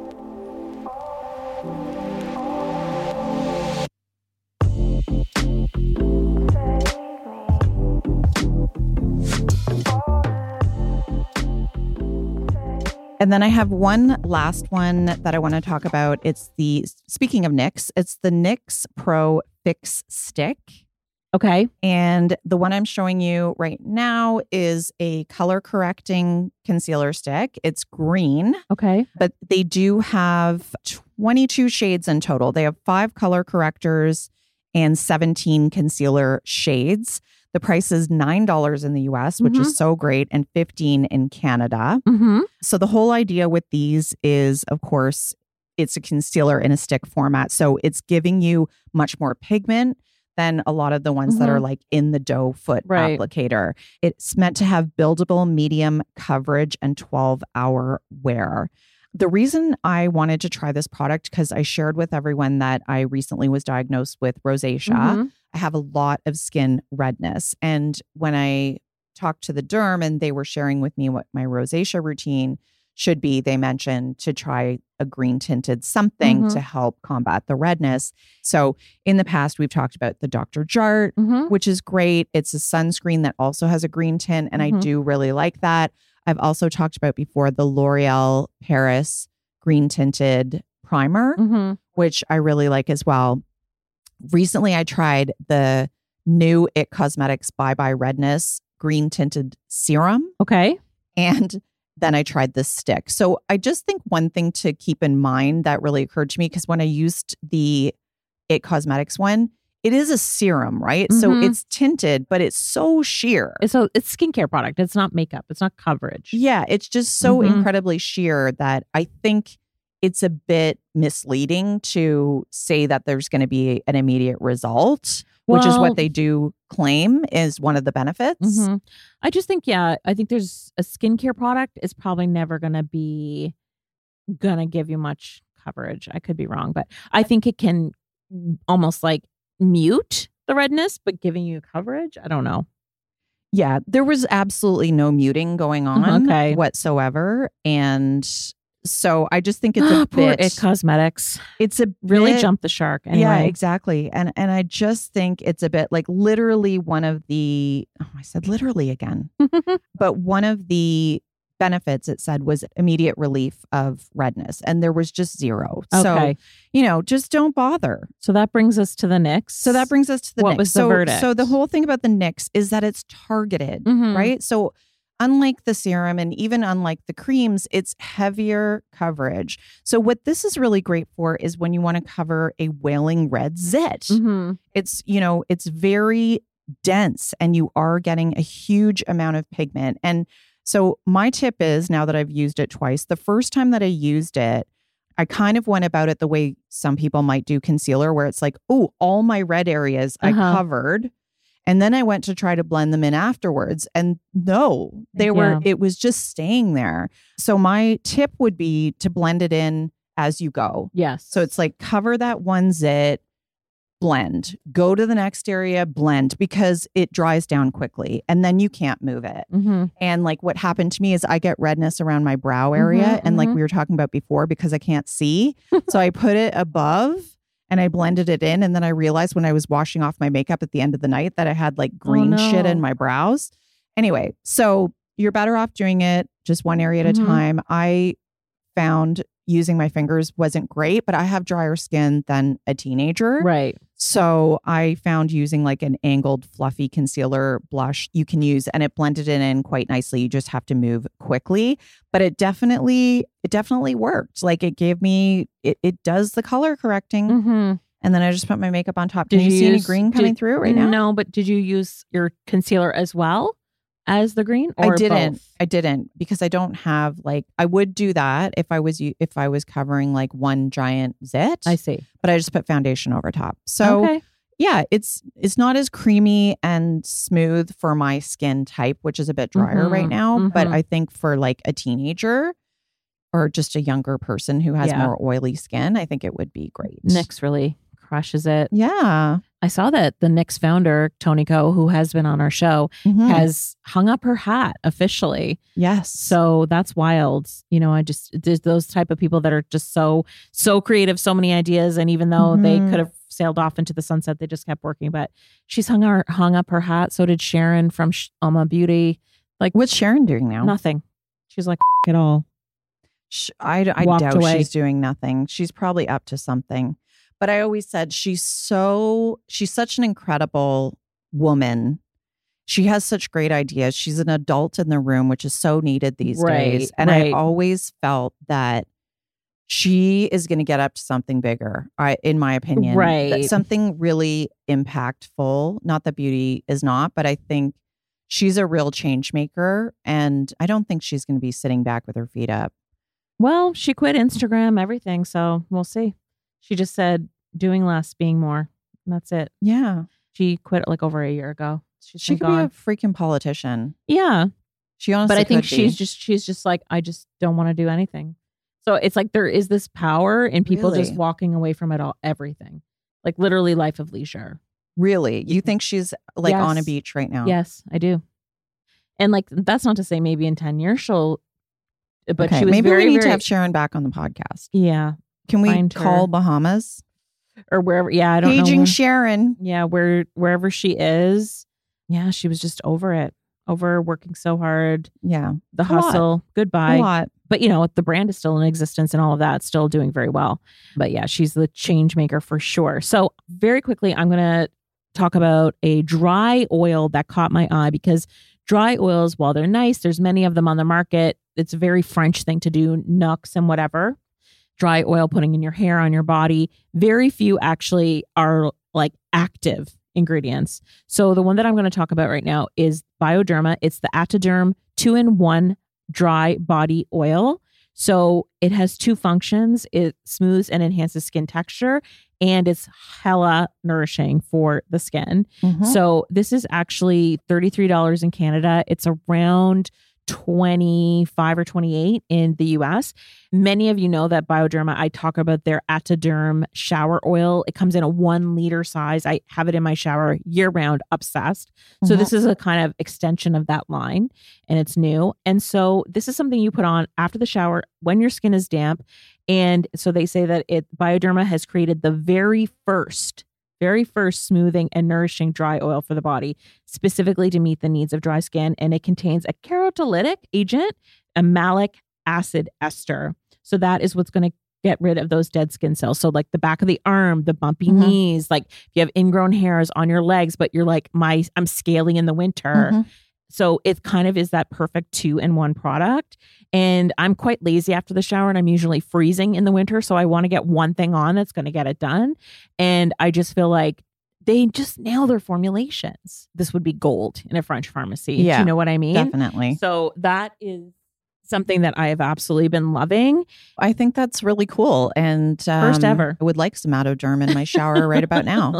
Speaker 7: And then I have one last one that I want to talk about. It's the, speaking of N Y X, it's the N Y X Pro Fix Stick.
Speaker 6: Okay.
Speaker 7: And the one I'm showing you right now is a color correcting concealer stick. It's green.
Speaker 6: Okay.
Speaker 7: But they do have twenty-two shades in total. They have five color correctors and seventeen concealer shades. The price is nine dollars in the U S, which mm-hmm. is so great, and fifteen dollars in Canada.
Speaker 6: Mm-hmm.
Speaker 7: So the whole idea with these is, of course, it's a concealer in a stick format. So it's giving you much more pigment than a lot of the ones mm-hmm. that are like in the doe foot
Speaker 6: right.
Speaker 7: applicator. It's meant to have buildable medium coverage and twelve hour wear. The reason I wanted to try this product, because I shared with everyone that I recently was diagnosed with rosacea. Mm-hmm. I have a lot of skin redness. And when I talked to the derm and they were sharing with me what my rosacea routine should be, they mentioned to try a green tinted something mm-hmm. to help combat the redness. So in the past, we've talked about the Doctor Jart,
Speaker 6: mm-hmm.
Speaker 7: which is great. It's a sunscreen that also has a green tint, and mm-hmm. I do really like that. I've also talked about before the L'Oreal Paris green tinted primer,
Speaker 6: mm-hmm.
Speaker 7: which I really like as well. Recently, I tried the new It Cosmetics Bye Bye Redness green tinted serum.
Speaker 6: Okay.
Speaker 7: And then I tried this stick. So I just think one thing to keep in mind that really occurred to me, because when I used the It Cosmetics one, it is a serum, right? Mm-hmm. So it's tinted, but it's so sheer.
Speaker 6: So it's skincare product. It's not makeup. It's not coverage.
Speaker 7: Yeah, it's just so
Speaker 6: mm-hmm.
Speaker 7: incredibly sheer that I think it's a bit misleading to say that there's going to be an immediate result which is
Speaker 6: Well-
Speaker 7: what they do claim is one of the benefits.
Speaker 6: Mhm. I just think, yeah, I think there's a skincare product is probably never going to be going to give you much coverage. I could be wrong, but I think it can almost like mute the redness, but giving you coverage. I don't know.
Speaker 7: Yeah, there was absolutely no muting going on
Speaker 6: Okay.
Speaker 7: whatsoever. And so I just think it's a
Speaker 6: Poor
Speaker 7: bit
Speaker 6: It Cosmetics.
Speaker 7: It's a
Speaker 6: Really
Speaker 7: bit-
Speaker 6: jumped the shark. Anyway.
Speaker 7: Yeah, exactly. And and I just think it's a bit like literally one of the oh, I said literally again. But one of the benefits it said was immediate relief of redness, and there was just zero.
Speaker 6: Okay.
Speaker 7: So, you know, just don't bother.
Speaker 6: So that brings us to the N Y X.
Speaker 7: So that brings us to the
Speaker 6: What
Speaker 7: N Y X.
Speaker 6: was the
Speaker 7: so,
Speaker 6: verdict?
Speaker 7: So the whole thing about the N Y X is that it's targeted,
Speaker 6: Mhm.
Speaker 7: right? So unlike the serum and even unlike the creams, it's heavier coverage. So what this is really great for is when you want to cover a whaling red zit.
Speaker 6: Mhm.
Speaker 7: It's, you know, it's very dense and you are getting a huge amount of pigment. And so my tip is, now that I've used it twice, the first time that I used it, I kind of went about it the way some people might do concealer, where it's like, oh, all my red areas I
Speaker 6: Uh-huh.
Speaker 7: covered. And then I went to try to blend them in afterwards. And no, they were,
Speaker 6: Yeah.
Speaker 7: it was just staying there. So my tip would be to blend it in as you go.
Speaker 6: Yes.
Speaker 7: So it's like cover that one zit, blend, go to the next area, blend, because it dries down quickly and then you can't move it.
Speaker 6: Mhm.
Speaker 7: And like what happened to me is I get redness around my brow area.
Speaker 6: Mhm,
Speaker 7: and like
Speaker 6: mhm.
Speaker 7: we were talking about before, because I can't see. So I put it above and I blended it in. And then I realized when I was washing off my makeup at the end of the night that I had like green
Speaker 6: no.
Speaker 7: shit in my brows. Anyway, so you're better off doing it just one area at
Speaker 6: Mhm.
Speaker 7: a time. I found using my fingers wasn't great, but I have drier skin than a teenager.
Speaker 6: Right.
Speaker 7: So I found using like an angled fluffy concealer blush you can use, and it blended it in quite nicely. You just have to move quickly, but it definitely, it definitely worked. Like it gave me, it, it does the color correcting.
Speaker 6: Mhm.
Speaker 7: And then I just put my makeup on top.
Speaker 6: Did
Speaker 7: Can you, see any
Speaker 6: use-
Speaker 7: green coming
Speaker 6: did-
Speaker 7: through right now?
Speaker 6: No, but did you use your concealer as well as the green? Or
Speaker 7: I didn't.
Speaker 6: both?
Speaker 7: I didn't because I don't have like, I would do that if I was u- if I was covering like one giant zit.
Speaker 6: I see.
Speaker 7: But I just put foundation over top. So
Speaker 6: Okay.
Speaker 7: yeah, it's it's not as creamy and smooth for my skin type, which is a bit drier
Speaker 6: Mhm,
Speaker 7: right now. But
Speaker 6: mhm.
Speaker 7: I think for like a teenager or just a younger person who has
Speaker 6: Yeah.
Speaker 7: more oily skin, I think it would be great.
Speaker 6: N Y X really crushes it.
Speaker 7: Yeah.
Speaker 6: I saw that the N Y X founder, Tony Ko, who has been on our show,
Speaker 7: Mhm.
Speaker 6: has hung up her hat officially.
Speaker 7: Yes.
Speaker 6: So that's wild. You know, I just, there's those type of people that are just so, so creative, so many ideas. And even though they
Speaker 7: Mhm.
Speaker 6: could have sailed off into the sunset, they just kept working. But she's hung, her, hung up her hat. So did Sharon from Sh- Alma Beauty. Like,
Speaker 7: What's Sharon doing now?
Speaker 6: nothing. She's like, F- it all.
Speaker 7: Sh- I, I
Speaker 6: Walked
Speaker 7: doubt
Speaker 6: away.
Speaker 7: she's doing nothing. She's probably up to something. But I always said she's so, she's such an incredible woman. She has such great ideas. She's an adult in the room, which is so needed these
Speaker 6: Right,
Speaker 7: days. And
Speaker 6: right.
Speaker 7: I always felt that she is going to get up to something bigger, I, in my opinion.
Speaker 6: Right.
Speaker 7: That something really impactful. Not that beauty is not, but I think she's a real change maker. And I don't think she's going to be sitting back with her feet up.
Speaker 6: Well, she quit Instagram, everything. So we'll see. She just said doing less, being more. And that's it.
Speaker 7: Yeah.
Speaker 6: She quit like over a year ago. She's
Speaker 7: She
Speaker 6: been
Speaker 7: could
Speaker 6: gone.
Speaker 7: be a freaking politician.
Speaker 6: Yeah.
Speaker 7: She honestly
Speaker 6: But I think
Speaker 7: could be.
Speaker 6: she's just she's just like, I just don't want to do anything. So it's like there is this power in people just
Speaker 7: Really?
Speaker 6: walking away from it all, everything. Like literally life of leisure.
Speaker 7: Really? You think she's like on a
Speaker 6: Yes.
Speaker 7: beach right now?
Speaker 6: Yes, I do. And like that's not to say maybe in ten years she'll but
Speaker 7: Okay.
Speaker 6: she was
Speaker 7: Maybe
Speaker 6: very,
Speaker 7: we need
Speaker 6: very,
Speaker 7: to have Sharon back on the podcast.
Speaker 6: Yeah.
Speaker 7: Can we
Speaker 6: Find her.
Speaker 7: call Bahamas?
Speaker 6: Or wherever yeah, I don't know.
Speaker 7: Paging
Speaker 6: where-
Speaker 7: Sharon.
Speaker 6: Yeah, where wherever she is. Yeah, she was just over it. Over working so hard.
Speaker 7: Yeah.
Speaker 6: The
Speaker 7: A lot.
Speaker 6: hustle. Goodbye.
Speaker 7: A lot.
Speaker 6: But you know, the brand is still in existence and all of that, still doing very well. But yeah, she's the change maker for sure. So very quickly, I'm going to talk about a dry oil that caught my eye because dry oils, while they're nice, there's many of them on the market. It's a very French thing to do, Nux and whatever. Dry oil putting in your hair, on your body. Very few actually are like active ingredients. So the one that I'm going to talk about right now is Bioderma. It's the Atoderm two in one dry body oil. So it has two functions. It smooths and enhances skin texture, and it's hella nourishing for the skin.
Speaker 7: Mhm.
Speaker 6: So this is actually thirty-three dollars in Canada. It's around twenty-five or twenty-eight in the U S. Many of you know that Bioderma, I talk about their Atoderm shower oil. It comes in a one liter size. I have it in my shower year round, obsessed. So
Speaker 7: Mhm.
Speaker 6: this is a kind of extension of that line, and it's new. And so this is something you put on after the shower when your skin is damp. And so they say that it Bioderma has created the very first very first smoothing and nourishing dry oil for the body, specifically to meet the needs of dry skin. And it contains a keratolytic agent, a malic acid ester. So that is what's going to get rid of those dead skin cells. So like the back of the arm, the bumpy
Speaker 7: Mhm.
Speaker 6: knees, like if you have ingrown hairs on your legs, but you're like, my, I'm scaly in the winter.
Speaker 7: Mhm.
Speaker 6: So it kind of is that perfect two in one product. And I'm quite lazy after the shower, and I'm usually freezing in the winter. So I want to get one thing on that's going to get it done. And I just feel like they just nail their formulations. This would be gold in a French pharmacy. Do
Speaker 7: Yeah,
Speaker 6: you know what I mean?
Speaker 7: definitely.
Speaker 6: So that is something that I have absolutely been loving.
Speaker 7: I think that's really cool. And um,
Speaker 6: First ever.
Speaker 7: I would like some Atoderm in my shower right about now.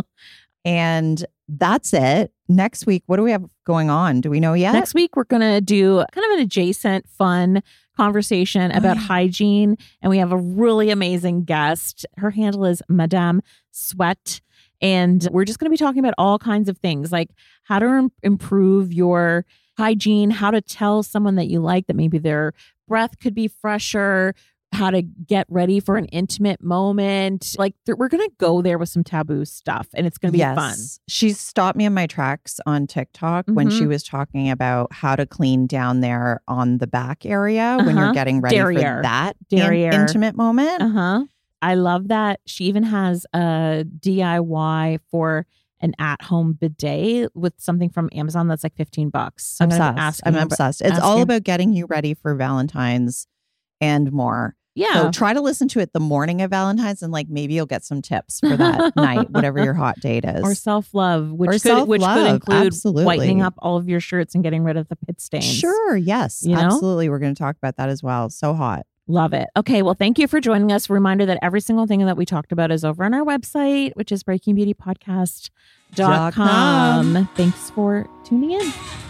Speaker 7: And that's it. Next week, what do we have going on? Do we know yet?
Speaker 6: Next week, we're going to do kind of an adjacent, fun conversation
Speaker 7: Oh,
Speaker 6: about
Speaker 7: yeah.
Speaker 6: hygiene. And we have a really amazing guest. Her handle is Madame Sweat. And we're just going to be talking about all kinds of things, like how to im- improve your hygiene, how to tell someone that you like that maybe their breath could be fresher, how to get ready for an intimate moment. Like th- we're going to go there with some taboo stuff, and it's going to be
Speaker 7: yes.
Speaker 6: fun.
Speaker 7: She's stopped me in my tracks on TikTok when she
Speaker 6: Mhm.
Speaker 7: was talking about how to clean down there on the back area when you're
Speaker 6: Uh-huh.
Speaker 7: getting ready
Speaker 6: Derriere.
Speaker 7: for that in-
Speaker 6: Derriere.
Speaker 7: intimate moment.
Speaker 6: Uh-huh. I love that. She even has a D I Y for an at-home bidet with something from Amazon that's like fifteen bucks. I'm gonna
Speaker 7: Obsessed.
Speaker 6: ask
Speaker 7: I'm
Speaker 6: you-
Speaker 7: obsessed. It's
Speaker 6: ask
Speaker 7: all
Speaker 6: you-
Speaker 7: about getting you ready for Valentine's and more.
Speaker 6: Yeah.
Speaker 7: So try to listen to it the morning of Valentine's, and like maybe you'll get some tips for that night, whatever your hot date is.
Speaker 6: Or self-love, which
Speaker 7: Or
Speaker 6: could which could
Speaker 7: self-love,
Speaker 6: include
Speaker 7: absolutely.
Speaker 6: whitening up all of your shirts and getting rid of the pit stains.
Speaker 7: Sure. Yes.
Speaker 6: You know?
Speaker 7: Absolutely. We're going to talk about that as well. So hot.
Speaker 6: Love it. Okay, well, thank you for joining us. Reminder that every single thing that we talked about is over on our website, which is breaking beauty podcast dot com. Thanks for tuning in.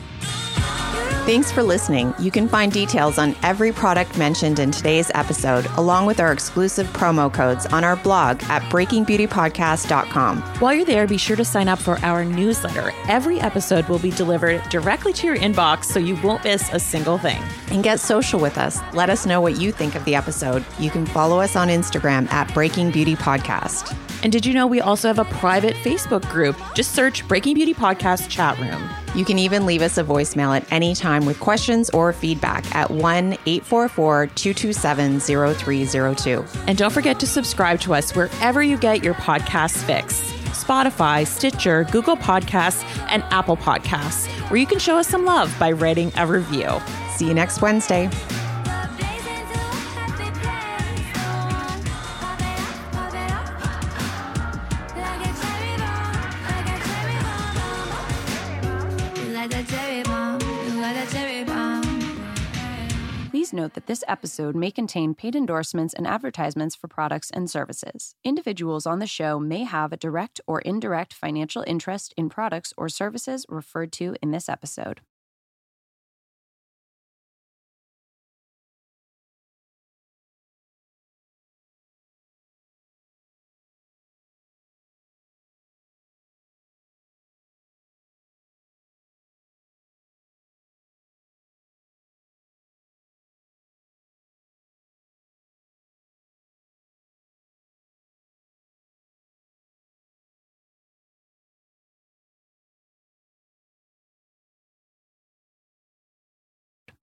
Speaker 7: Thanks for listening. You can find details on every product mentioned in today's episode, along with our exclusive promo codes on our blog at breaking beauty podcast dot com.
Speaker 6: While you're there, be sure to sign up for our newsletter. Every episode will be delivered directly to your inbox, so you won't miss a single thing.
Speaker 7: And get social with us. Let us know what you think of the episode. You can follow us on Instagram at Breaking Beauty Podcast.
Speaker 6: And did you know we also have a private Facebook group? Just search Breaking Beauty Podcast Chat Room.
Speaker 7: You can even leave us a voicemail at any time with questions or feedback at one eight four four, two two seven, zero three zero two.
Speaker 6: And don't forget to subscribe to us wherever you get your podcasts fix. Spotify, Stitcher, Google Podcasts, and Apple Podcasts, where you can show us some love by writing a review.
Speaker 7: See you next Wednesday.
Speaker 8: Please note that this episode may contain paid endorsements and advertisements for products and services. Individuals on the show may have a direct or indirect financial interest in products or services referred to in this episode.